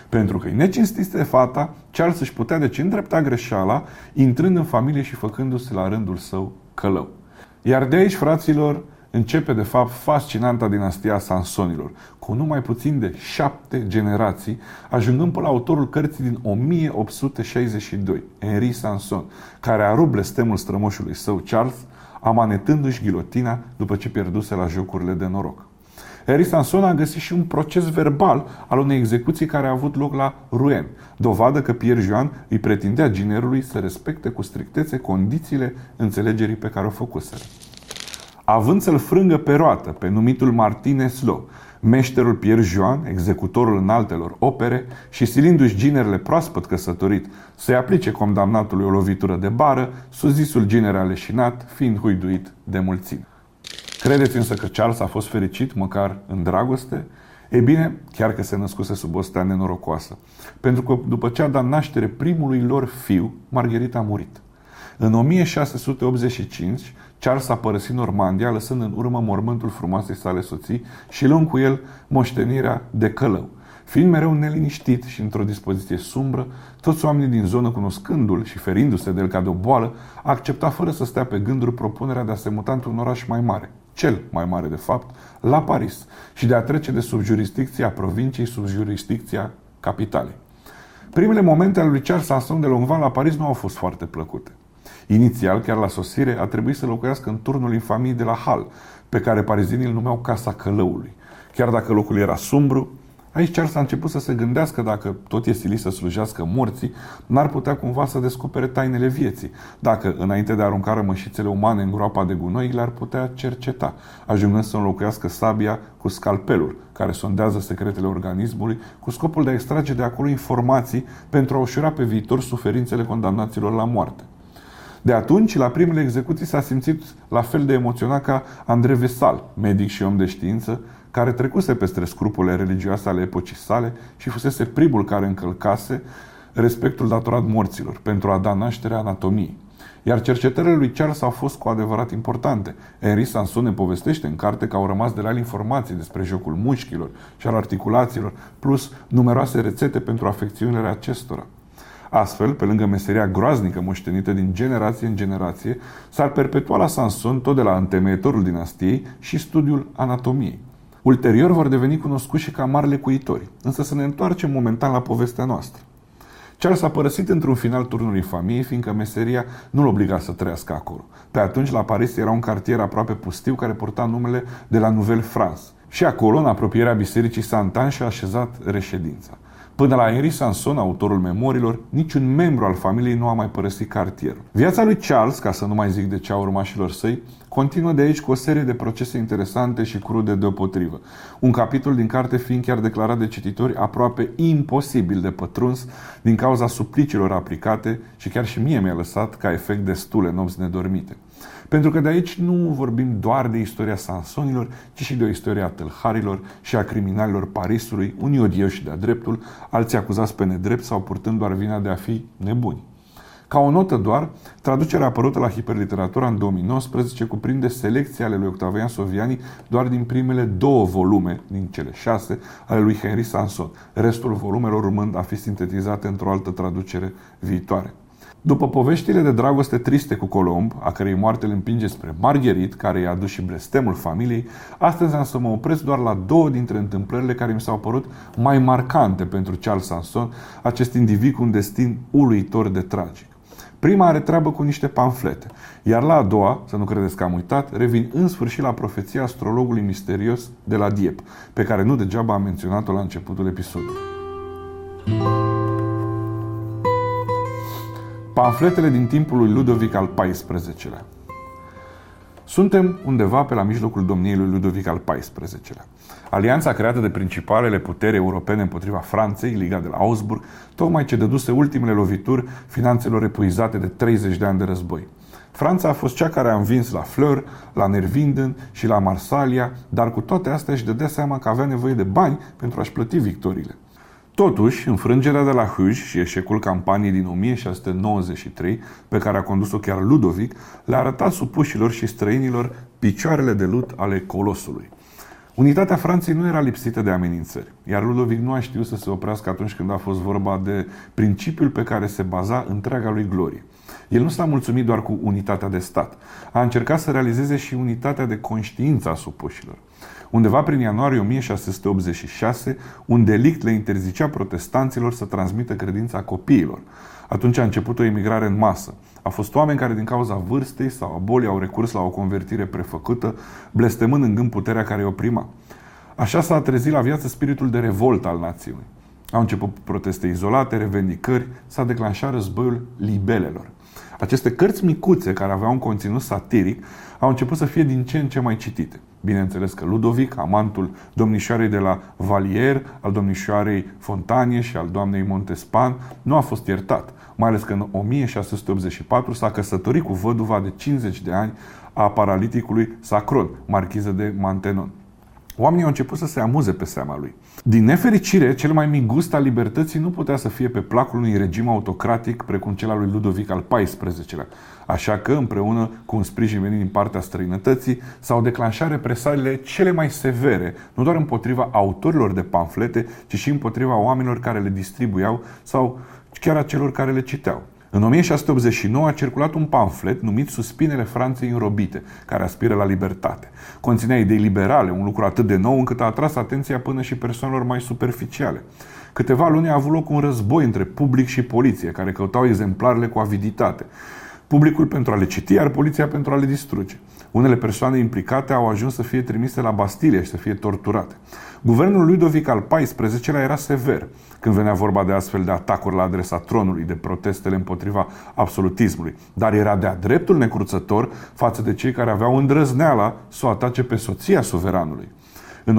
Pentru că îi necinstise fata, Charles își putea deci îndrepta greșeala, intrând în familie și făcându-se la rândul său călău. Iar de aici, fraților, începe de fapt fascinanta dinastia Sansonilor, cu numai puțin de 7 generații, ajungând până la autorul cărții din 1862, Henri Sanson, care a rupt blestemul strămoșului său Charles, amanetându-și ghilotina după ce pierduse la jocurile de noroc. Henri Sanson a găsit și un proces verbal al unei execuții care a avut loc la Rouen, dovadă că Pierre Juan îi pretindea ginerului să respecte cu strictețe condițiile înțelegerii pe care o făcuseră. Având să-l frângă pe roată pe numitul Martin Eslo, meșterul Pierre Juan, executorul înaltelor opere, și silindu-și ginerele proaspăt căsătorit să-i aplice condamnatului o lovitură de bară, suzisul ginere aleșinat, fiind huiduit de mulțime. Credeți însă că Charles a fost fericit, măcar în dragoste? Ei bine, chiar că se născuse sub o stea nenorocoasă, pentru că după ce a dat naștere primului lor fiu, Margherita a murit. În 1685, Charles a părăsit Normandia, lăsând în urmă mormântul frumoasei sale soții și luând cu el moștenirea de călău. Fiind mereu neliniștit și într-o dispoziție sumbră, toți oamenii din zonă, cunoscându-l și ferindu-se de el ca de o boală, a acceptat fără să stea pe gânduri propunerea de a se muta într-un oraș mai mare, cel mai mare de fapt, la Paris, și de a trece de sub jurisdicția provinciei sub jurisdicția capitalei. Primele momente ale lui Charles Sanson de Longueval la Paris nu au fost foarte plăcute. Inițial, chiar la sosire, a trebuit să locuiască în turnul infamiei de la Hal, pe care parizienii îl numeau Casa Călăului. Chiar dacă locul era sumbru, aici Charles a început să se gândească dacă tot e silit să slujească morții, n-ar putea cumva să descopere tainele vieții, dacă, înainte de a arunca rămășițele umane în groapa de gunoi, le-ar putea cerceta, ajungând să înlocuiască sabia cu scalpelul, care sondează secretele organismului, cu scopul de a extrage de acolo informații pentru a ușura pe viitor suferințele condamnaților la moarte. De atunci, la primele execuții s-a simțit la fel de emoționat ca André Vesal, medic și om de știință, care trecuse peste scrupule religioase ale epocii sale și fusese primul care încălcase respectul datorat morților pentru a da naștere anatomiei. Iar cercetările lui Charles au fost cu adevărat importante. Henri Sanson ne povestește în carte că au rămas de la el informații despre jocul mușchilor și al articulațiilor, plus numeroase rețete pentru afecțiunile acestora. Astfel, pe lângă meseria groaznică moștenită din generație în generație, s-ar perpetua la Sanson, tot de la întemeietorul dinastiei, și studiul anatomiei. Ulterior vor deveni cunoscuți și ca mari lecuitori, însă să ne întoarcem momentan la povestea noastră. Charles a părăsit într-un final turnul infamiei, fiindcă meseria nu-l obliga să trăiască acolo. Pe atunci, la Paris era un cartier aproape pustiu care purta numele de la Nouvelle France. Și acolo, în apropierea bisericii Saint-Anne, și-a așezat reședința. Până la Henri Sanson, autorul memorilor, niciun membru al familiei nu a mai părăsit cartierul. Viața lui Charles, ca să nu mai zic de cea a urmașilor săi, continuă de aici cu o serie de procese interesante și crude deopotrivă. Un capitol din carte fiind chiar declarat de cititori aproape imposibil de pătruns din cauza supliciilor aplicate, și chiar și mie mi-a lăsat ca efect destule nopți nedormite. Pentru că de aici nu vorbim doar de istoria Sansonilor, ci și de o istorie a tâlharilor și a criminalilor Parisului, unii odioși de-a dreptul, alții acuzați pe nedrept sau purtând doar vina de a fi nebuni. Ca o notă doar, traducerea apărută la Hiperliteratura în 2019 cuprinde selecții ale lui Octavian Soviani doar din primele 2 volume, din cele 6, ale lui Henri Sanson, restul volumelor urmând a fi sintetizate într-o altă traducere viitoare. După poveștile de dragoste triste cu Colomb, a cărei moarte îl împinge spre Marguerite, care i-a adus și blestemul familiei, astăzi am să mă opresc doar la 2 dintre întâmplările care mi s-au părut mai marcante pentru Charles Sanson, acest individ cu un destin uluitor de tragic. Prima are treabă cu niște pamflete, iar la a doua, să nu credeți că am uitat, revin în sfârșit la profeția astrologului misterios de la Dieppe, pe care nu degeaba am menționat-o la începutul episodului. Pamfletele din timpul lui Ludovic al XIV-lea. Suntem undeva pe la mijlocul domniei lui Ludovic al XIV-lea. Alianța creată de principalele puteri europene împotriva Franței, Liga de la Augsburg, tocmai ce dăduse ultimele lovituri finanțelor epuizate de 30 de ani de război. Franța a fost cea care a învins la Fleur, la Nervinden și la Marsalia, dar cu toate astea își dădea seama că avea nevoie de bani pentru a-și plăti victoriile. Totuși, înfrângerea de la Hughes și eșecul campaniei din 1693, pe care a condus-o chiar Ludovic, le-a arătat supușilor și străinilor picioarele de lut ale colosului. Unitatea Franței nu era lipsită de amenințări, iar Ludovic nu a știut să se oprească atunci când a fost vorba de principiul pe care se baza întreaga lui glorie. El nu s-a mulțumit doar cu unitatea de stat. A încercat să realizeze și unitatea de conștiință a supușilor. Undeva prin ianuarie 1686, un delict le interzicea protestanților să transmită credința copiilor. Atunci a început o emigrare în masă. Au fost oameni care din cauza vârstei sau a bolii au recurs la o convertire prefăcută, blestemând în gând puterea care îi oprima. Așa s-a trezit la viață spiritul de revoltă al națiunii. Au început proteste izolate, revendicări, s-a declanșat războiul libelelor. Aceste cărți micuțe, care aveau un conținut satiric, au început să fie din ce în ce mai citite. Bineînțeles că Ludovic, amantul domnișoarei de la Valier, al domnișoarei Fontanie și al doamnei Montespan, nu a fost iertat, mai ales că în 1684 s-a căsătorit cu văduva de 50 de ani a paraliticului Sacron, marchiză de Maintenon. Oamenii au început să se amuze pe seama lui. Din nefericire, cel mai mic gust al libertății nu putea să fie pe placul unui regim autocratic precum cel al lui Ludovic al XIV-lea. Așa că, împreună cu un sprijin venit din partea străinătății, s-au declanșat represaliile cele mai severe, nu doar împotriva autorilor de pamflete, ci și împotriva oamenilor care le distribuiau sau chiar a celor care le citeau. În 1689 a circulat un pamflet numit Suspinele Franței înrobite, care aspiră la libertate. Conținea idei liberale, un lucru atât de nou încât a atras atenția până și persoanelor mai superficiale. Câteva luni a avut loc un război între public și poliție, care căutau exemplarele cu aviditate. Publicul pentru a le citi, iar poliția pentru a le distruge. Unele persoane implicate au ajuns să fie trimise la Bastilie și să fie torturate. Guvernul lui Ludovic al XIV-lea era sever când venea vorba de astfel de atacuri la adresa tronului, de protestele împotriva absolutismului, dar era de-a dreptul necruțător față de cei care aveau îndrăzneala să o atace pe soția suveranului. În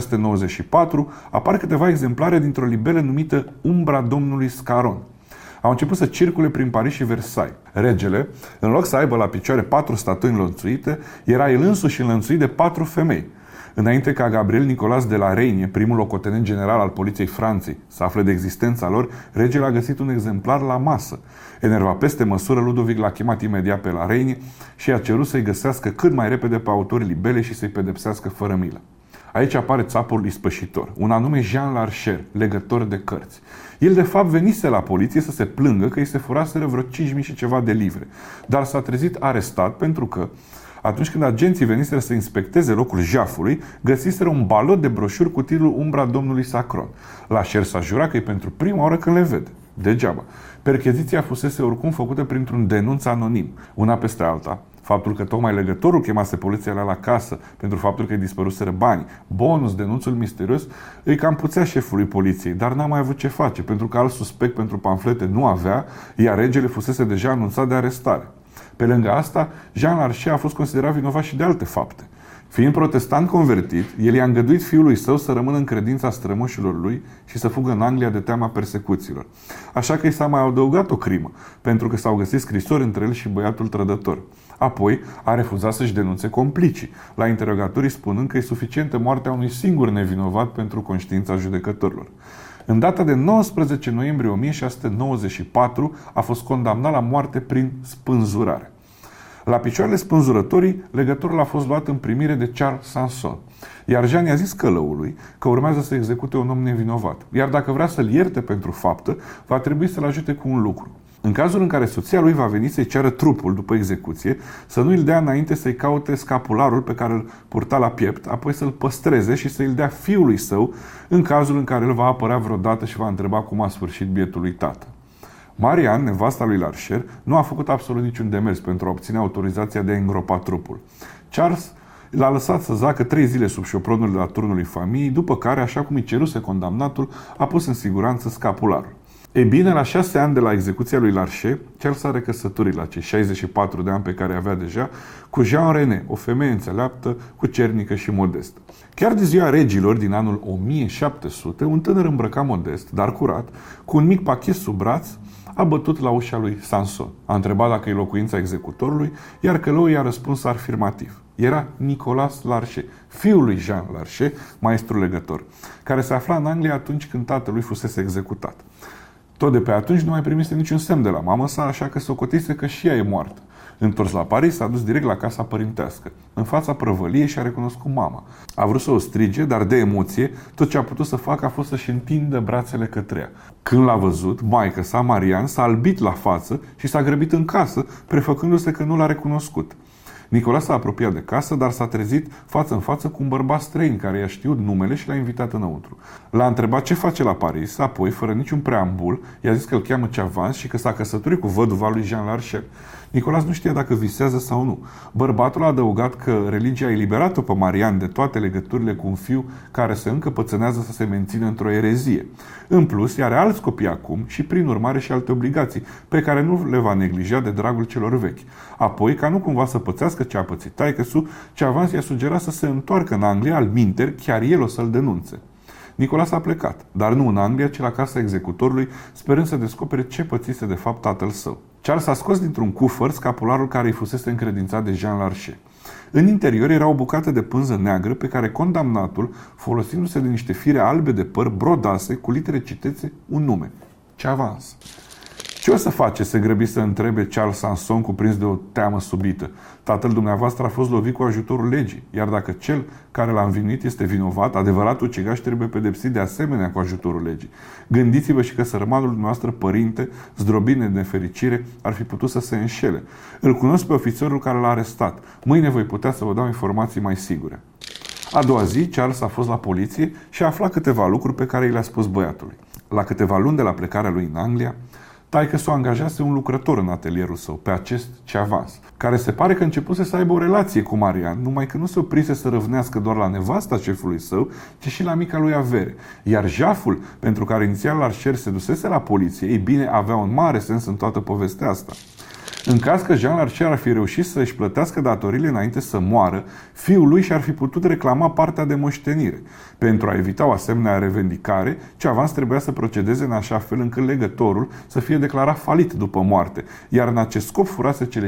1694 apar câteva exemplare dintr-o libelă numită Umbra domnului Scarron. Au început să circule prin Paris și Versailles. Regele, în loc să aibă la picioare 4 statui înlănțuite, era el însuși înlănțuit de 4 femei. Înainte ca Gabriel Nicolas de la Reynie, primul locotenent general al poliției Franței, să afle de existența lor, regele a găsit un exemplar la masă. Enervat peste măsură, Ludovic l-a chemat imediat pe la Reynie și a cerut să-i găsească cât mai repede pe autorii libele și să-i pedepsească fără milă. Aici apare țapul ispășitor, un anume Jean Larcher, legător de cărți. El, de fapt, venise la poliție să se plângă că îi se furaseră vreo 5.000 și ceva de livre, dar s-a trezit arestat pentru că, atunci când agenții veniseră să inspecteze locul jafului, găsiseră un balot de broșuri cu titlul Umbra domnului Sacron. Larcher s-a jurat că e pentru prima oară când le vede. Degeaba. Percheziția fusese oricum făcută printr-un denunț anonim, una peste alta. Faptul că tocmai legătorul chemase poliția la casă pentru faptul că îi dispăruseră bani, bonus, denunțul misterios, îi cam puțea șefului poliției, dar n-a mai avut ce face, pentru că alt suspect pentru pamflete nu avea, iar regele fusese deja anunțat de arestare. Pe lângă asta, Jean Larcher a fost considerat vinovat și de alte fapte. Fiind protestant convertit, el i-a îngăduit fiului său să rămână în credința strămoșilor lui și să fugă în Anglia de teama persecuțiilor. Așa că i s-a mai adăugat o crimă, pentru că s-au găsit scrisori între el și băiatul trădător. Apoi a refuzat să-și denunțe complicii, la interogatorii spunând că e suficientă moartea unui singur nevinovat pentru conștiința judecătorilor. În data de 19 noiembrie 1694 a fost condamnat la moarte prin spânzurare. La picioarele spânzurătorii, legătorul a fost luat în primire de Charles Sanson, iar Jean i-a zis călăului că urmează să execute un om nevinovat, iar dacă vrea să-l ierte pentru faptă, va trebui să-l ajute cu un lucru. În cazul în care soția lui va veni să-i ceară trupul după execuție, să nu îl dea înainte să-i caute scapularul pe care îl purta la piept, apoi să-l păstreze și să-l dea fiului său în cazul în care el va apărea vreodată și va întreba cum a sfârșit bietului tată. Marian, nevasta lui Larcher, nu a făcut absolut niciun demers pentru a obține autorizația de a îngropa trupul. Charles l-a lăsat să zacă 3 zile sub șopronul de la turnului familiei, după care, așa cum îi ceruse condamnatul, a pus în siguranță scapularul. Ei bine, la 6 ani de la execuția lui Larcher, Charles s-a recăsătorit la cei 64 de ani pe care avea deja cu Jean René, o femeie înțeleaptă, cucernică și modestă. Chiar de ziua regilor din anul 1700, un tânăr îmbrăcat modest, dar curat, cu un mic pachet sub braț, a bătut la ușa lui Sanson. A întrebat dacă e locuința executorului, iar călăul i-a răspuns afirmativ. Era Nicolas Larcher, fiul lui Jean Larcher, maestru legător, care se afla în Anglia atunci când tatălui fusese executat. Tot de pe atunci nu mai primise niciun semn de la mama sa, așa că socotise că și ea e moartă. Întors la Paris, s-a dus direct la casa părintească. În fața prăvăliei și-a recunoscut mama. A vrut să o strige, dar de emoție, tot ce a putut să facă a fost să-și întindă brațele către ea. Când l-a văzut, maică sa, Marian, s-a albit la față și s-a grăbit în casă, prefăcându-se că nu l-a recunoscut. Nicolas s-a apropiat de casă, dar s-a trezit față în față cu un bărbat străin care i-a știut numele și l-a invitat înăuntru. L-a întrebat ce face la Paris, apoi, fără niciun preambul, i-a zis că îl cheamă Chavans și că s-a căsătorit cu văduva lui Jean Larcher. Nicolas nu știa dacă visează sau nu. Bărbatul a adăugat că religia a eliberat-o pe Marian de toate legăturile cu un fiu care se încăpățânează să se mențină într-o erezie. În plus, are alți copii acum și, prin urmare, și alte obligații, pe care nu le va neglija de dragul celor vechi. Apoi, ca nu cumva să pățească ce a pățit taică-su, Chavans i-a sugerat să se întoarcă în Anglia, alminteri, chiar el o să-l denunțe. Nicolas a plecat, dar nu în Anglia, ci la casa executorului, sperând să descopere ce pățise de fapt tatăl său. Charles a scos dintr-un cufăr scapularul care îi fusese încredințat de Jean Larcher. În interior era o bucată de pânză neagră pe care condamnatul, folosindu-se de niște fire albe de păr, brodase cu litere citețe un nume: Chavans. Ce o să face? Se grăbi să întrebe Charles Sanson, cuprins de o teamă subită. Tatăl dumneavoastră a fost lovit cu ajutorul legii, iar dacă cel care l-a învinuit este vinovat, adevăratul ucigaș trebuie pedepsit de asemenea cu ajutorul legii. Gândiți-vă și că sărmanul dumneavoastră părinte, zdrobit de nefericire, ar fi putut să se înșele. Îl cunosc pe ofițerul care l-a arestat. Mâine voi putea să vă dau informații mai sigure. A doua zi, Charles a fost la poliție și a aflat câteva lucruri pe care i le-a spus băiatului. La câteva luni de la plecarea lui în Anglia, taică-s-o angajase un lucrător în atelierul său, pe acest Chavans, care se pare că începuse să aibă o relație cu Marian, numai că nu se oprise să răvnească doar la nevasta șefului său, ci și la mica lui avere. Iar jaful, pentru care inițial Larcher se dusese la poliție, ei bine, avea un mare sens în toată povestea asta. În caz că Jean Larcher ar fi reușit să își plătească datoriile înainte să moară, fiul lui și-ar fi putut reclama partea de moștenire. Pentru a evita o asemenea revendicare, Chavans trebuia să procedeze în așa fel încât legătorul să fie declarat falit după moarte, iar în acest scop furase cele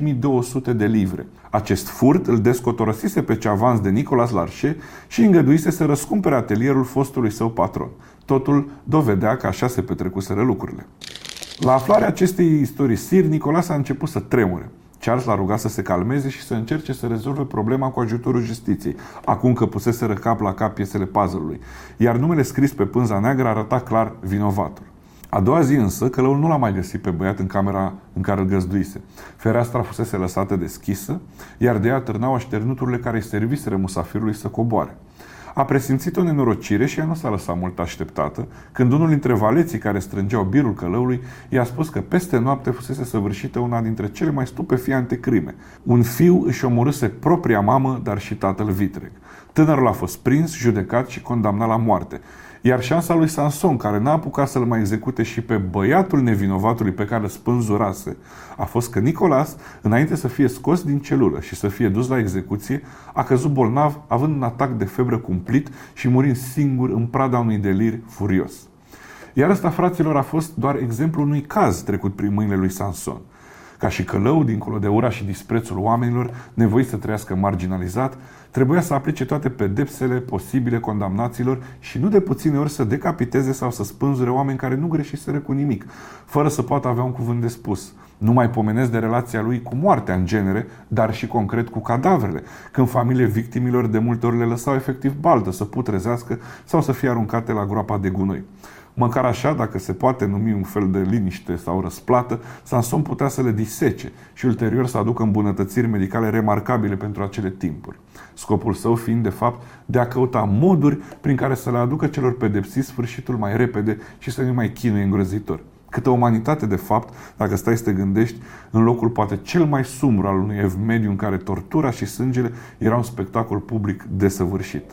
5200 de livre. Acest furt îl descotorăsise pe Chavans de Nicolas Larcher și îngăduise să răscumpere atelierul fostului său patron. Totul dovedea că așa se petrecuseră lucrurile. La aflarea acestei istorisiri, Nicolas a început să tremure. Charles l-a rugat să se calmeze și să încerce să rezolve problema cu ajutorul justiției, acum că puseseră cap la cap piesele puzzle-ului, iar numele scris pe pânza neagră arăta clar vinovatul. A doua zi însă, călăul nu l-a mai găsit pe băiat în camera în care îl găzduise. Fereastra fusese lăsată deschisă, iar de ea târnau așternuturile care îi serviseră musafirului să coboare. A presimțit o nenorocire și ea nu s-a lăsat mult așteptată, când unul dintre valeții care strângeau birul călăului i-a spus că peste noapte fusese săvârșită una dintre cele mai stupefiante crime. Un fiu își omorâse propria mamă, dar și tatăl vitreg. Tânărul a fost prins, judecat și condamnat la moarte. Iar șansa lui Sanson, care n-a apucat să-l mai execute și pe băiatul nevinovatului pe care îl spânzurase, a fost că Nicolas, înainte să fie scos din celulă și să fie dus la execuție, a căzut bolnav, având un atac de febră cumplit și murind singur în prada unui delir furios. Iar ăsta, fraților, a fost doar exemplul unui caz trecut prin mâinile lui Sanson. Ca și călău, dincolo de ura și disprețul oamenilor, nevoiți să trăiască marginalizat, trebuia să aplice toate pedepsele posibile condamnaților și nu de puține ori să decapiteze sau să spânzure oameni care nu greșiseră cu nimic, fără să poată avea un cuvânt de spus. Nu mai pomenesc de relația lui cu moartea în genere, dar și concret cu cadavrele, când familiile victimilor de multe ori le lăsau efectiv baldă să putrezească sau să fie aruncate la groapa de gunoi. Măcar așa, dacă se poate numi un fel de liniște sau răsplată, Sanson putea să le disece și ulterior să aducă îmbunătățiri medicale remarcabile pentru acele timpuri. Scopul său fiind, de fapt, de a căuta moduri prin care să le aducă celor pedepsiți sfârșitul mai repede și să nu mai chinuie îngrozitor. Câtă umanitate, de fapt, dacă stai să te gândești, în locul poate cel mai sumbru al unui evmediu în care tortura și sângele era un spectacol public desăvârșit.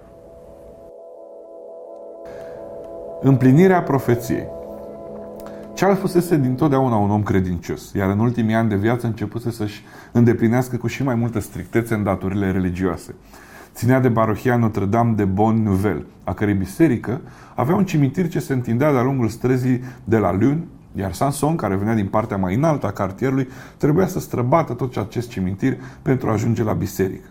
Împlinirea profeției. Charles fusese dintotdeauna un om credincios, iar în ultimii ani de viață începuse să-și îndeplinească cu și mai multă strictețe îndatorile religioase. Ținea de parohia Notre-Dame de Bonne Nouvelle, a cărei biserică avea un cimitir ce se întindea de-a lungul străzii de la Lune, iar Sanson, care venea din partea mai înaltă a cartierului, trebuia să străbată tot acest cimitir pentru a ajunge la biserică.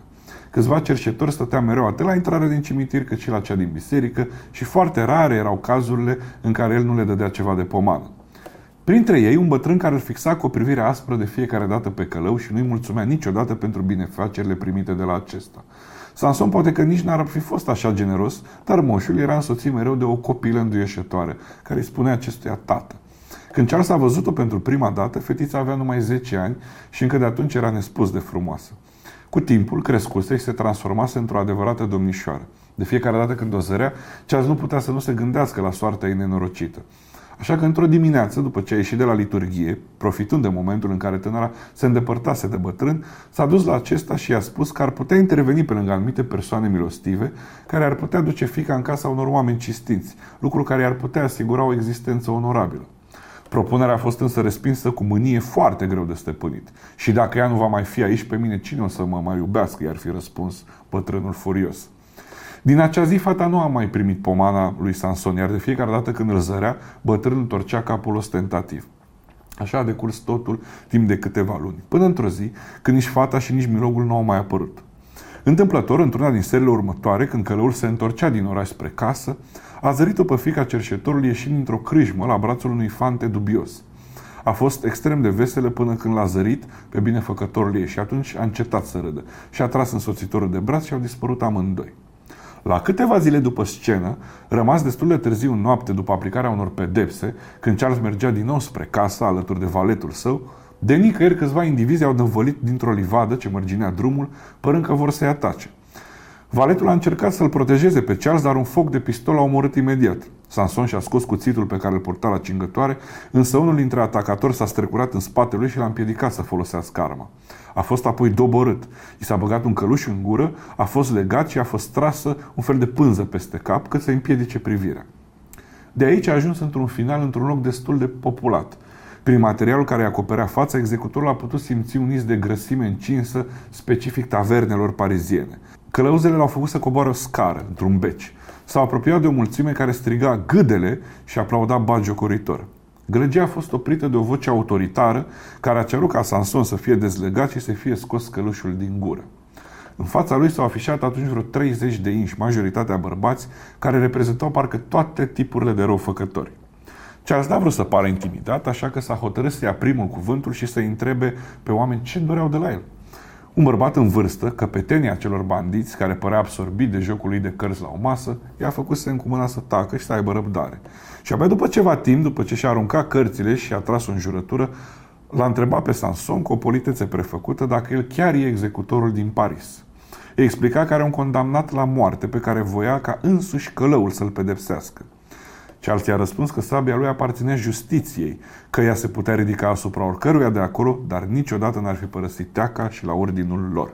Câțiva cerșetori stăteau mereu atât la intrarea din cimitir cât și la cea din biserică și foarte rare erau cazurile în care el nu le dădea ceva de pomană. Printre ei, un bătrân care îl fixa cu o privire aspră de fiecare dată pe călău și nu-i mulțumea niciodată pentru binefacerile primite de la acesta. Samson poate că nici n-ar fi fost așa generos, dar moșul era însoțit mereu de o copilă înduieșătoare, care îi spunea acestuia tată. Când Charles a văzut-o pentru prima dată, fetița avea numai 10 ani și încă de atunci era nespus de frumoasă. Cu timpul, crescuse și se transformase într-o adevărată domnișoară. De fiecare dată când o zărea, Charles nu putea să nu se gândească la soarta ei nenorocită. Așa că într-o dimineață, după ce a ieșit de la liturghie, profitând de momentul în care tânăra se îndepărtase de bătrân, s-a dus la acesta și i-a spus că ar putea interveni pe lângă anumite persoane milostive care ar putea duce fiica în casa unor oameni cistiți, lucru care ar putea asigura o existență onorabilă. Propunerea a fost însă respinsă cu mânie foarte greu de stăpânit. Și dacă ea nu va mai fi aici, pe mine cine o să mă mai iubească, i-ar fi răspuns bătrânul furios. Din acea zi, fata nu a mai primit pomana lui Samson, iar de fiecare dată când îl zărea, bătrânul întorcea capul ostentativ. Așa a decurs totul timp de câteva luni, până într-o zi, când nici fata și nici milogul nu au mai apărut. Întâmplător, într-una din serile următoare, când călăul se întorcea din oraș spre casă, a zărit-o pe fiica cerșetorului ieșind dintr-o crâșmă la brațul unui fante dubios. A fost extrem de veselă până când l-a zărit pe binefăcătorul ei și atunci a încetat să râdă și a tras însoțitorul de braț și au dispărut amândoi. La câteva zile după scenă, rămas destul de târziu în noapte după aplicarea unor pedepse, când Charles mergea din nou spre casă alături de valetul său, de nicăieri câțiva indivizi au năvălit dintr-o livadă ce mărginea drumul, părând că vor să-i atace. Valetul a încercat să-l protejeze pe Charles, dar un foc de pistol a omorât imediat. Samson și-a scos cuțitul pe care îl purta la cingătoare, însă unul dintre atacatori s-a strecurat în spatele lui și l-a împiedicat să folosească arma. A fost apoi doborât. I s-a băgat un căluș în gură, a fost legat și a fost trasă un fel de pânză peste cap, cât să împiedice privirea. De aici a ajuns într-un final într-un loc destul de populat. Prin materialul care îi acoperea fața, executorul a putut simți un iz de grăsime încinsă, specific tavernelor pariziene. Călăuzele l-au făcut să coboare o scară, într-un beci. S-au apropiat de o mulțime care striga gâdele și aplauda batjocoritor. Gălăgia a fost oprită de o voce autoritară care a cerut ca Samson să fie dezlegat și să fie scos călușul din gură. În fața lui s-au afișat atunci vreo 30 de inși, majoritatea bărbați, care reprezentau parcă toate tipurile de răufăcători. Charles n-a vrut să pară intimidat, așa că s-a hotărât să ia primul cuvântul și să-i întrebe pe oameni ce doreau de la el. Un bărbat în vârstă, căpetenia celor bandiți, care părea absorbit de jocul lui de cărți la o masă, i-a făcut să se încumâna să tacă și să aibă răbdare. Și abia după ceva timp, după ce și-a aruncat cărțile și a tras o înjurătură, l-a întrebat pe Samson cu o politețe prefăcută dacă el chiar e executorul din Paris. Îi explica că are un condamnat la moarte pe care voia ca însuși călăul să-l pedepsească. Charles i-a răspuns că sabia lui aparținea justiției, că ea se putea ridica asupra oricăruia de acolo, dar niciodată n-ar fi părăsit teaca și la ordinul lor.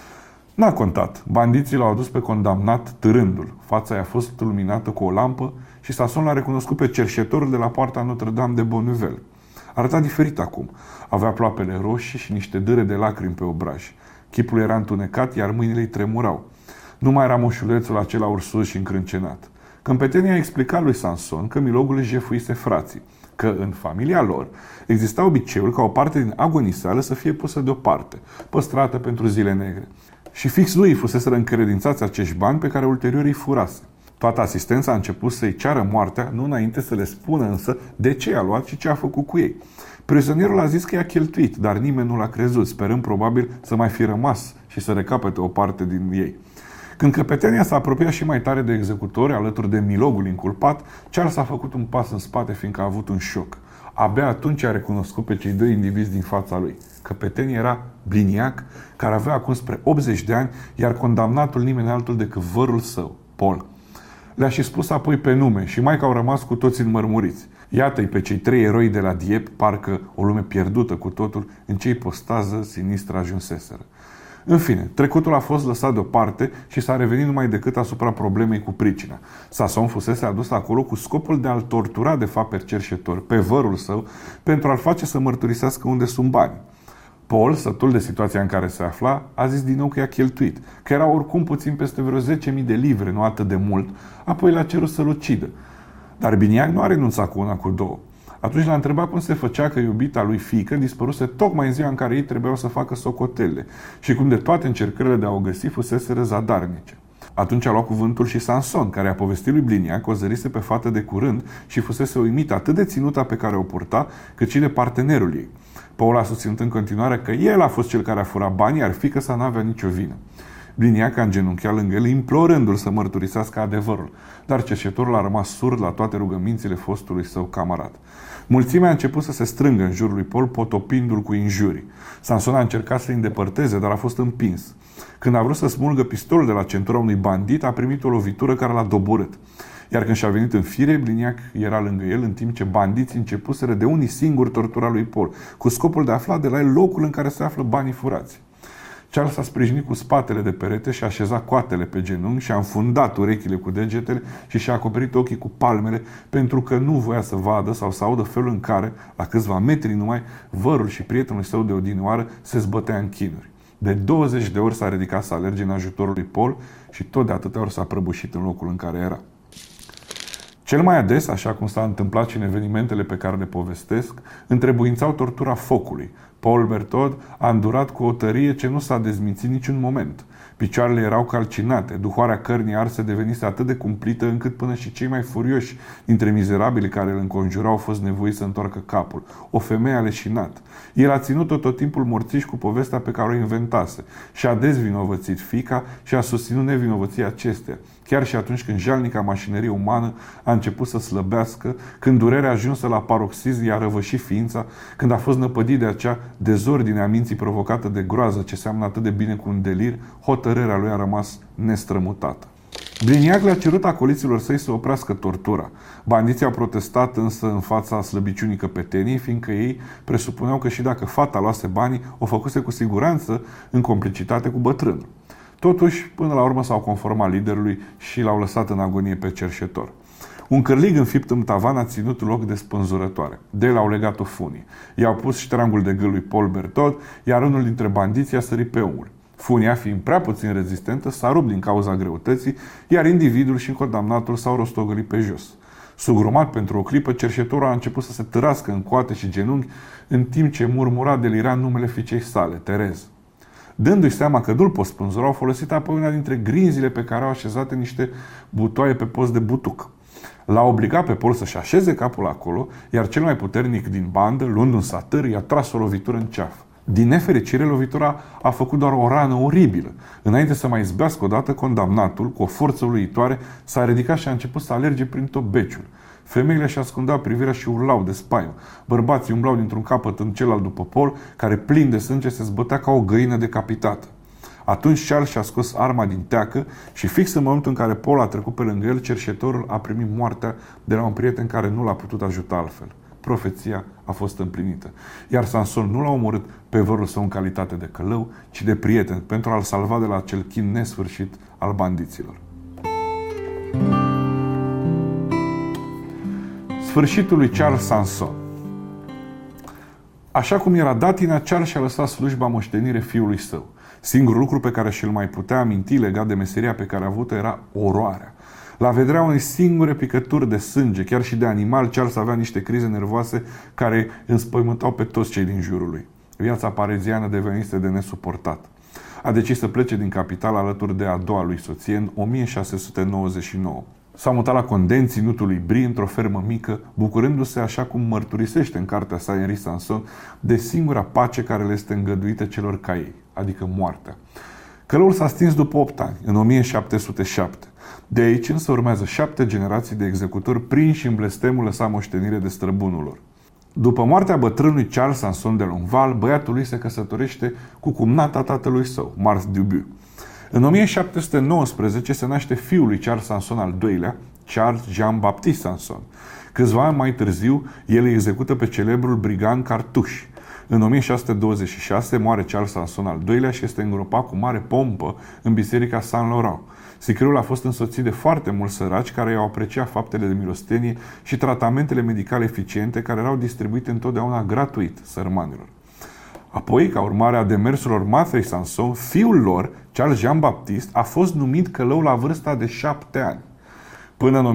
N-a contat. Bandiții l-au adus pe condamnat târându-l. Fața i-a fost luminată cu o lampă și Samson l-a recunoscut pe cerșetorul de la poarta Notre-Dame de Bonnevel. Arăta diferit acum. Avea ploapele roșii și niște dâre de lacrimi pe obraj. Chipul era întunecat, iar mâinile îi tremurau. Nu mai era moșulețul acela ursus și încrâncenat. Câmpetenia a explicat lui Samson că milogul își jefuise frații, că în familia lor exista obiceiul ca o parte din agoniseală să fie pusă deoparte, păstrată pentru zile negre. Și fix lui fuseseră încredințați acești bani pe care ulterior îi furase. Toată asistența a început să-i ceară moartea, nu înainte să le spună însă de ce i-a luat și ce a făcut cu ei. Prizonierul a zis că i-a cheltuit, dar nimeni nu l-a crezut, sperând probabil să mai fi rămas și să recapete o parte din ei. Când căpetenia s-a apropiat și mai tare de executori, alături de milogul inculpat, Charles a făcut un pas în spate, fiindcă a avut un șoc. Abia atunci a recunoscut pe cei doi indivizi din fața lui. Căpetenia era Bliniac, care avea acum spre 80 de ani, iar condamnatul nimeni altul decât vărul său, Paul. Le-a și spus apoi pe nume și mai că au rămas cu toți înmărmuriți. Iată-i pe cei 3 eroi de la Dieppe, parcă o lume pierdută cu totul, în ce ipostază sinistră ajunseseră. În fine, trecutul a fost lăsat deoparte și s-a revenit numai decât asupra problemei cu pricina. Samson fusese adus acolo cu scopul de a-l tortura de fapt pe cerșetor, pe vărul său, pentru a-l face să mărturisească unde sunt bani. Paul, sătul de situația în care se afla, a zis din nou că i-a cheltuit, că era oricum puțin peste vreo 10.000 de livre, nu atât de mult, apoi l-a cerut să-l ucidă. Dar Biniac nu a renunțat cu una, cu două. Atunci l-a întrebat cum se făcea că iubita lui fiică dispăruse tocmai în ziua în care ei trebuiau să facă socotele și cum de toate încercările de a o găsi fuseseră zadarnice. Atunci a luat cuvântul și Samson, care a povestit lui Bliniac că o zărise pe fată de curând și fusese uimit atât de ținuta pe care o purta, cât și de partenerul ei. Paul a susținut în continuare că el a fost cel care a furat banii, iar fiica sa n-avea nicio vină. Bliniac a îngenunchiat lângă el, implorându-l să mărturisească adevărul, dar cerșetorul a rămas surd la toate rugămințile fostului său camarad. Mulțimea a început să se strângă în jurul lui Paul, potopindu-l cu injurii. Samson a încercat să-i îndepărteze, dar a fost împins. Când a vrut să smulgă pistolul de la centura unui bandit, a primit o lovitură care l-a doborât. Iar când și-a venit în fire, Bliniac era lângă el, în timp ce bandiții începuseră de unii singuri tortura lui Paul, cu scopul de a afla de la el locul în care se află banii furați. Charles s-a sprijinit cu spatele de perete și a așezat coatele pe genunchi și a înfundat urechile cu degetele și și-a acoperit ochii cu palmele pentru că nu voia să vadă sau să audă felul în care, la câțiva metri numai, vărul și prietenul său de odinioară se zbătea în chinuri. De 20 de ori s-a ridicat să alerge în ajutorul lui Paul și tot de atâtea ori s-a prăbușit în locul în care era. Cel mai ades, așa cum s-a întâmplat și în evenimentele pe care le povestesc, întrebuințau tortura focului. Paul Bertod a îndurat cu o tărie ce nu s-a dezmințit niciun moment. Picioarele erau calcinate, duhoarea cărnii arse devenise atât de cumplită încât până și cei mai furioși dintre mizerabili care îl înconjurau au fost nevoiți să întoarcă capul. O femeie a leșinat. El a ținut-o tot timpul morțiș cu povestea pe care o inventase și a dezvinovățit fiica și a susținut nevinovăția acesteia. Chiar și atunci când jalnica mașinărie umană a început să slăbească, când durerea ajunsă la paroxism i-a răvășit ființa, când a fost năpădit de acea dezordine a minții provocată de groază ce seamănă atât de bine cu un delir, hotărârea lui a rămas nestrămutată. Bliniac le-a cerut acoliților săi să oprească tortura. Bandiții au protestat însă în fața slăbiciunii căpeteniei, fiindcă ei presupuneau că și dacă fata luase banii, o făcuse cu siguranță în complicitate cu bătrânul. Totuși, până la urmă s-au conformat liderului și l-au lăsat în agonie pe cerșetor. Un cârlig înfipt în tavan a ținut loc de spânzurătoare. De el au legat-o funii. I-au pus ștrangul de gâl lui Paul Bertod, iar unul dintre bandiți i-a sărit pe unghi. Funia, fiind prea puțin rezistentă, s-a rupt din cauza greutății, iar individul și condamnatul s-au rostogălit pe jos. Sugrumat pentru o clipă, cerșetorul a început să se târască în coate și genunchi, în timp ce murmura delirant numele fiicei sale, Terez. Dându-i seama că nu-l pot spânzura, au folosit apoi una dintre grinzile pe care au așezate niște butoaie pe post de butuc. L-a obligat pe Paul să-și așeze capul acolo, iar cel mai puternic din bandă, luând un satâr, i-a tras o lovitură în ceafă. Din nefericire, lovitura a făcut doar o rană oribilă. Înainte să mai izbească odată, condamnatul, cu o forță uluitoare, s-a ridicat și a început să alerge prin tot beciul. Femeile și ascundeau privirea și urlau de spaimă. Bărbații umblau dintr-un capăt în celălalt după Paul, care plin de sânge se zbătea ca o găină decapitată. Atunci Charles și-a scos arma din teacă și fix în momentul în care Paul a trecut pe lângă el, cerșetorul a primit moartea de la un prieten care nu l-a putut ajuta altfel. Profeția a fost împlinită. Iar Samson nu l-a omorât pe vărul său în calitate de călău, ci de prieten, pentru a-l salva de la acel chin nesfârșit al bandiților. Sfârșitul lui Charles Samson. Așa cum era datina, Charles și-a lăsat slujba moștenire fiului său. Singurul lucru pe care și-l mai putea aminti legat de meseria pe care a avut-o era oroarea. La vederea unei singure picături de sânge, chiar și de animal, Charles avea niște crize nervoase care înspăimântau pe toți cei din jurul lui. Viața pariziană devenise de nesuportat. A decis să plece din capitală alături de a doua lui soție în 1699. S-a mutat la Condén, ținutul lui Brie, într-o fermă mică, bucurându-se, așa cum mărturisește în cartea sa Henri Sanson, de singura pace care le este îngăduită celor ca ei, adică moartea. Călăul s-a stins după 8 ani, în 1707. De aici însă urmează 7 generații de executori prinși în blestemul lăsat moștenire de străbunul lor. După moartea bătrânului Charles Samson de Longueval, băiatul lui se căsătorește cu cumnata tatălui său, Marthe Dubu. În 1719 se naște fiul lui Charles Samson al II-lea, Charles Jean-Baptiste Samson. Câțiva ani mai târziu, el îi execută pe celebrul brigand Cartouche. În 1626 moare Charles Samson al II-lea și este îngropat cu mare pompă în biserica Saint-Laurent. Sicriul a fost însoțit de foarte mulți săraci care i-au apreciat faptele de milostenie și tratamentele medicale eficiente care erau distribuite întotdeauna gratuit sărmanilor. Apoi, ca urmare a demersurilor Marthe Samson, fiul lor, Charles Jean-Baptiste, a fost numit călău la vârsta de 7 ani. Până în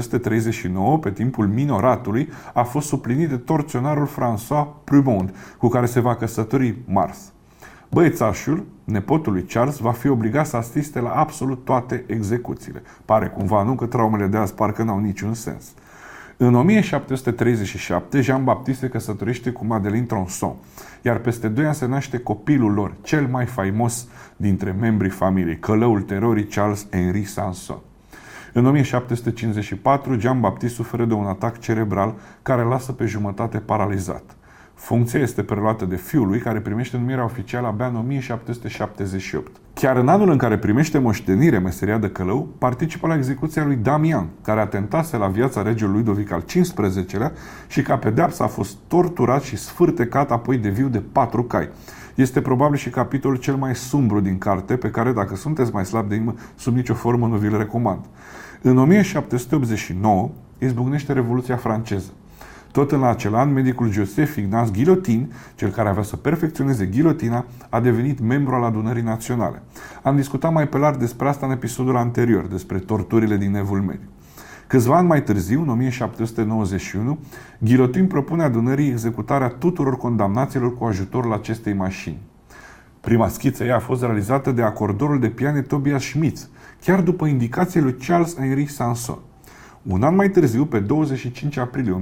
1739, pe timpul minoratului, a fost suplinit de torționarul François Prumond, cu care se va căsători Mars. Băiețașul, nepotul lui Charles, va fi obligat să asiste la absolut toate execuțiile. Pare cumva, nu? Că traumele de azi parcă n-au niciun sens. În 1737, Jean-Baptiste se căsătorește cu Madeleine Tronçon, iar peste 2 ani se naște copilul lor, cel mai faimos dintre membrii familiei, călăul terorii Charles Henri Sanson. În 1754, Jean-Baptiste suferă de un atac cerebral care îl lasă pe jumătate paralizat. Funcția este preluată de fiul lui, care primește numirea oficială abia în 1778. Chiar în anul în care primește moștenire meseria de călău, participă la execuția lui Damian, care atentase la viața regelui Ludovic al XV-lea și ca pedeapsă a fost torturat și sfârtecat apoi de viu de 4 cai. Este probabil și capitolul cel mai sumbru din carte, pe care, dacă sunteți mai slab de inimă, sub nicio formă nu vi-l recomand. În 1789 izbucnește Revoluția franceză. Tot în acel an, medicul Joseph Ignace Guillotin, cel care avea să perfecționeze ghilotina, a devenit membru al Adunării Naționale. Am discutat mai pe larg despre asta în episodul anterior, despre torturile din Evul Mediu. Câțiva ani mai târziu, în 1791, Guillotin propune Adunării executarea tuturor condamnaților cu ajutorul acestei mașini. Prima schiță ei a fost realizată de acordorul de piane Tobias Schmitz, chiar după indicație lui Charles Henri Sanson. Un an mai târziu, pe 25 aprilie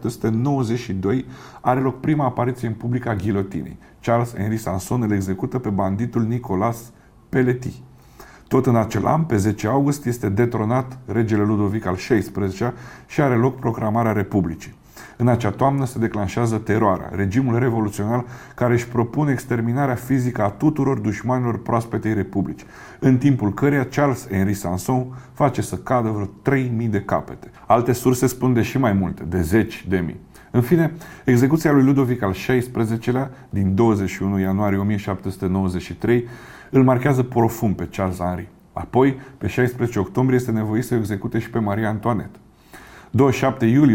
1792, are loc prima apariție în public a ghilotinei. Charles Henri Sanson îl execută pe banditul Nicolas Pelletier. Tot în acel an, pe 10 august, este detronat regele Ludovic al XVI-lea și are loc proclamarea Republicii. În acea toamnă se declanșează teroarea, regimul revoluționar care își propune exterminarea fizică a tuturor dușmanilor proaspetei republici, în timpul căreia Charles Henri Sanson face să cadă vreo 3000 de capete. Alte surse spun de și mai multe, de 10.000. În fine, execuția lui Ludovic al XVI-lea din 21 ianuarie 1793 îl marchează profund pe Charles Henri. Apoi, pe 16 octombrie, este nevoit să execute și pe Maria Antoinette. 27 iulie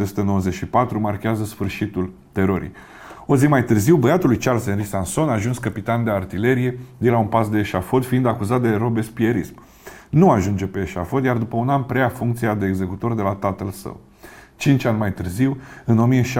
1794 marchează sfârșitul terorii. O zi mai târziu, băiatul lui Charles Henri Sanson a ajuns capitan de artilerie de la un pas de eșafod, fiind acuzat de robespierrism. Nu ajunge pe eșafod, iar după un an preia funcția de executor de la tatăl său. 5 ani mai târziu, în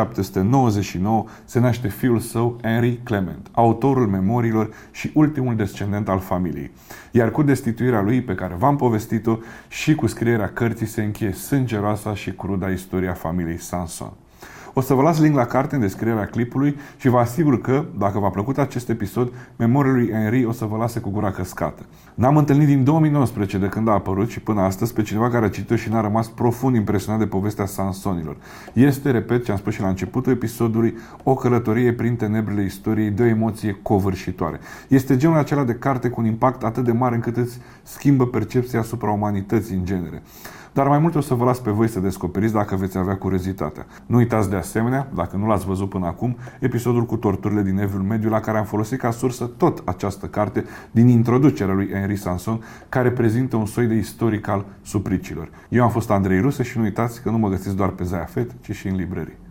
1799, se naște fiul său, Henri Clement, autorul memoriilor și ultimul descendent al familiei. Iar cu destituirea lui, pe care v-am povestit-o, și cu scrierea cărții se încheie sângeroasa și cruda istoria familiei Sanson. O să vă las link la carte în descrierea clipului și vă asigur că, dacă v-a plăcut acest episod, memoriile lui Henri o să vă lase cu gura căscată. N-am întâlnit din 2019, de când a apărut și până astăzi, pe cineva care a citit-o și n-a rămas profund impresionat de povestea Sansonilor. Este, repet ce am spus și la începutul episodului, o călătorie prin tenebrele istoriei de o emoție covârșitoare. Este genul acela de carte cu un impact atât de mare încât îți schimbă percepția asupra umanității în genere. Dar mai mult o să vă las pe voi să descoperiți dacă veți avea curiozitatea. Nu uitați de asemenea, dacă nu l-ați văzut până acum, episodul cu torturile din Evul Mediu, la care am folosit ca sursă tot această carte din introducerea lui Henri Sanson, care prezintă un soi de istoric al supliciilor. Eu am fost Andrei Ruse și nu uitați că nu mă găsiți doar pe Zaya Fet, ci și în librării.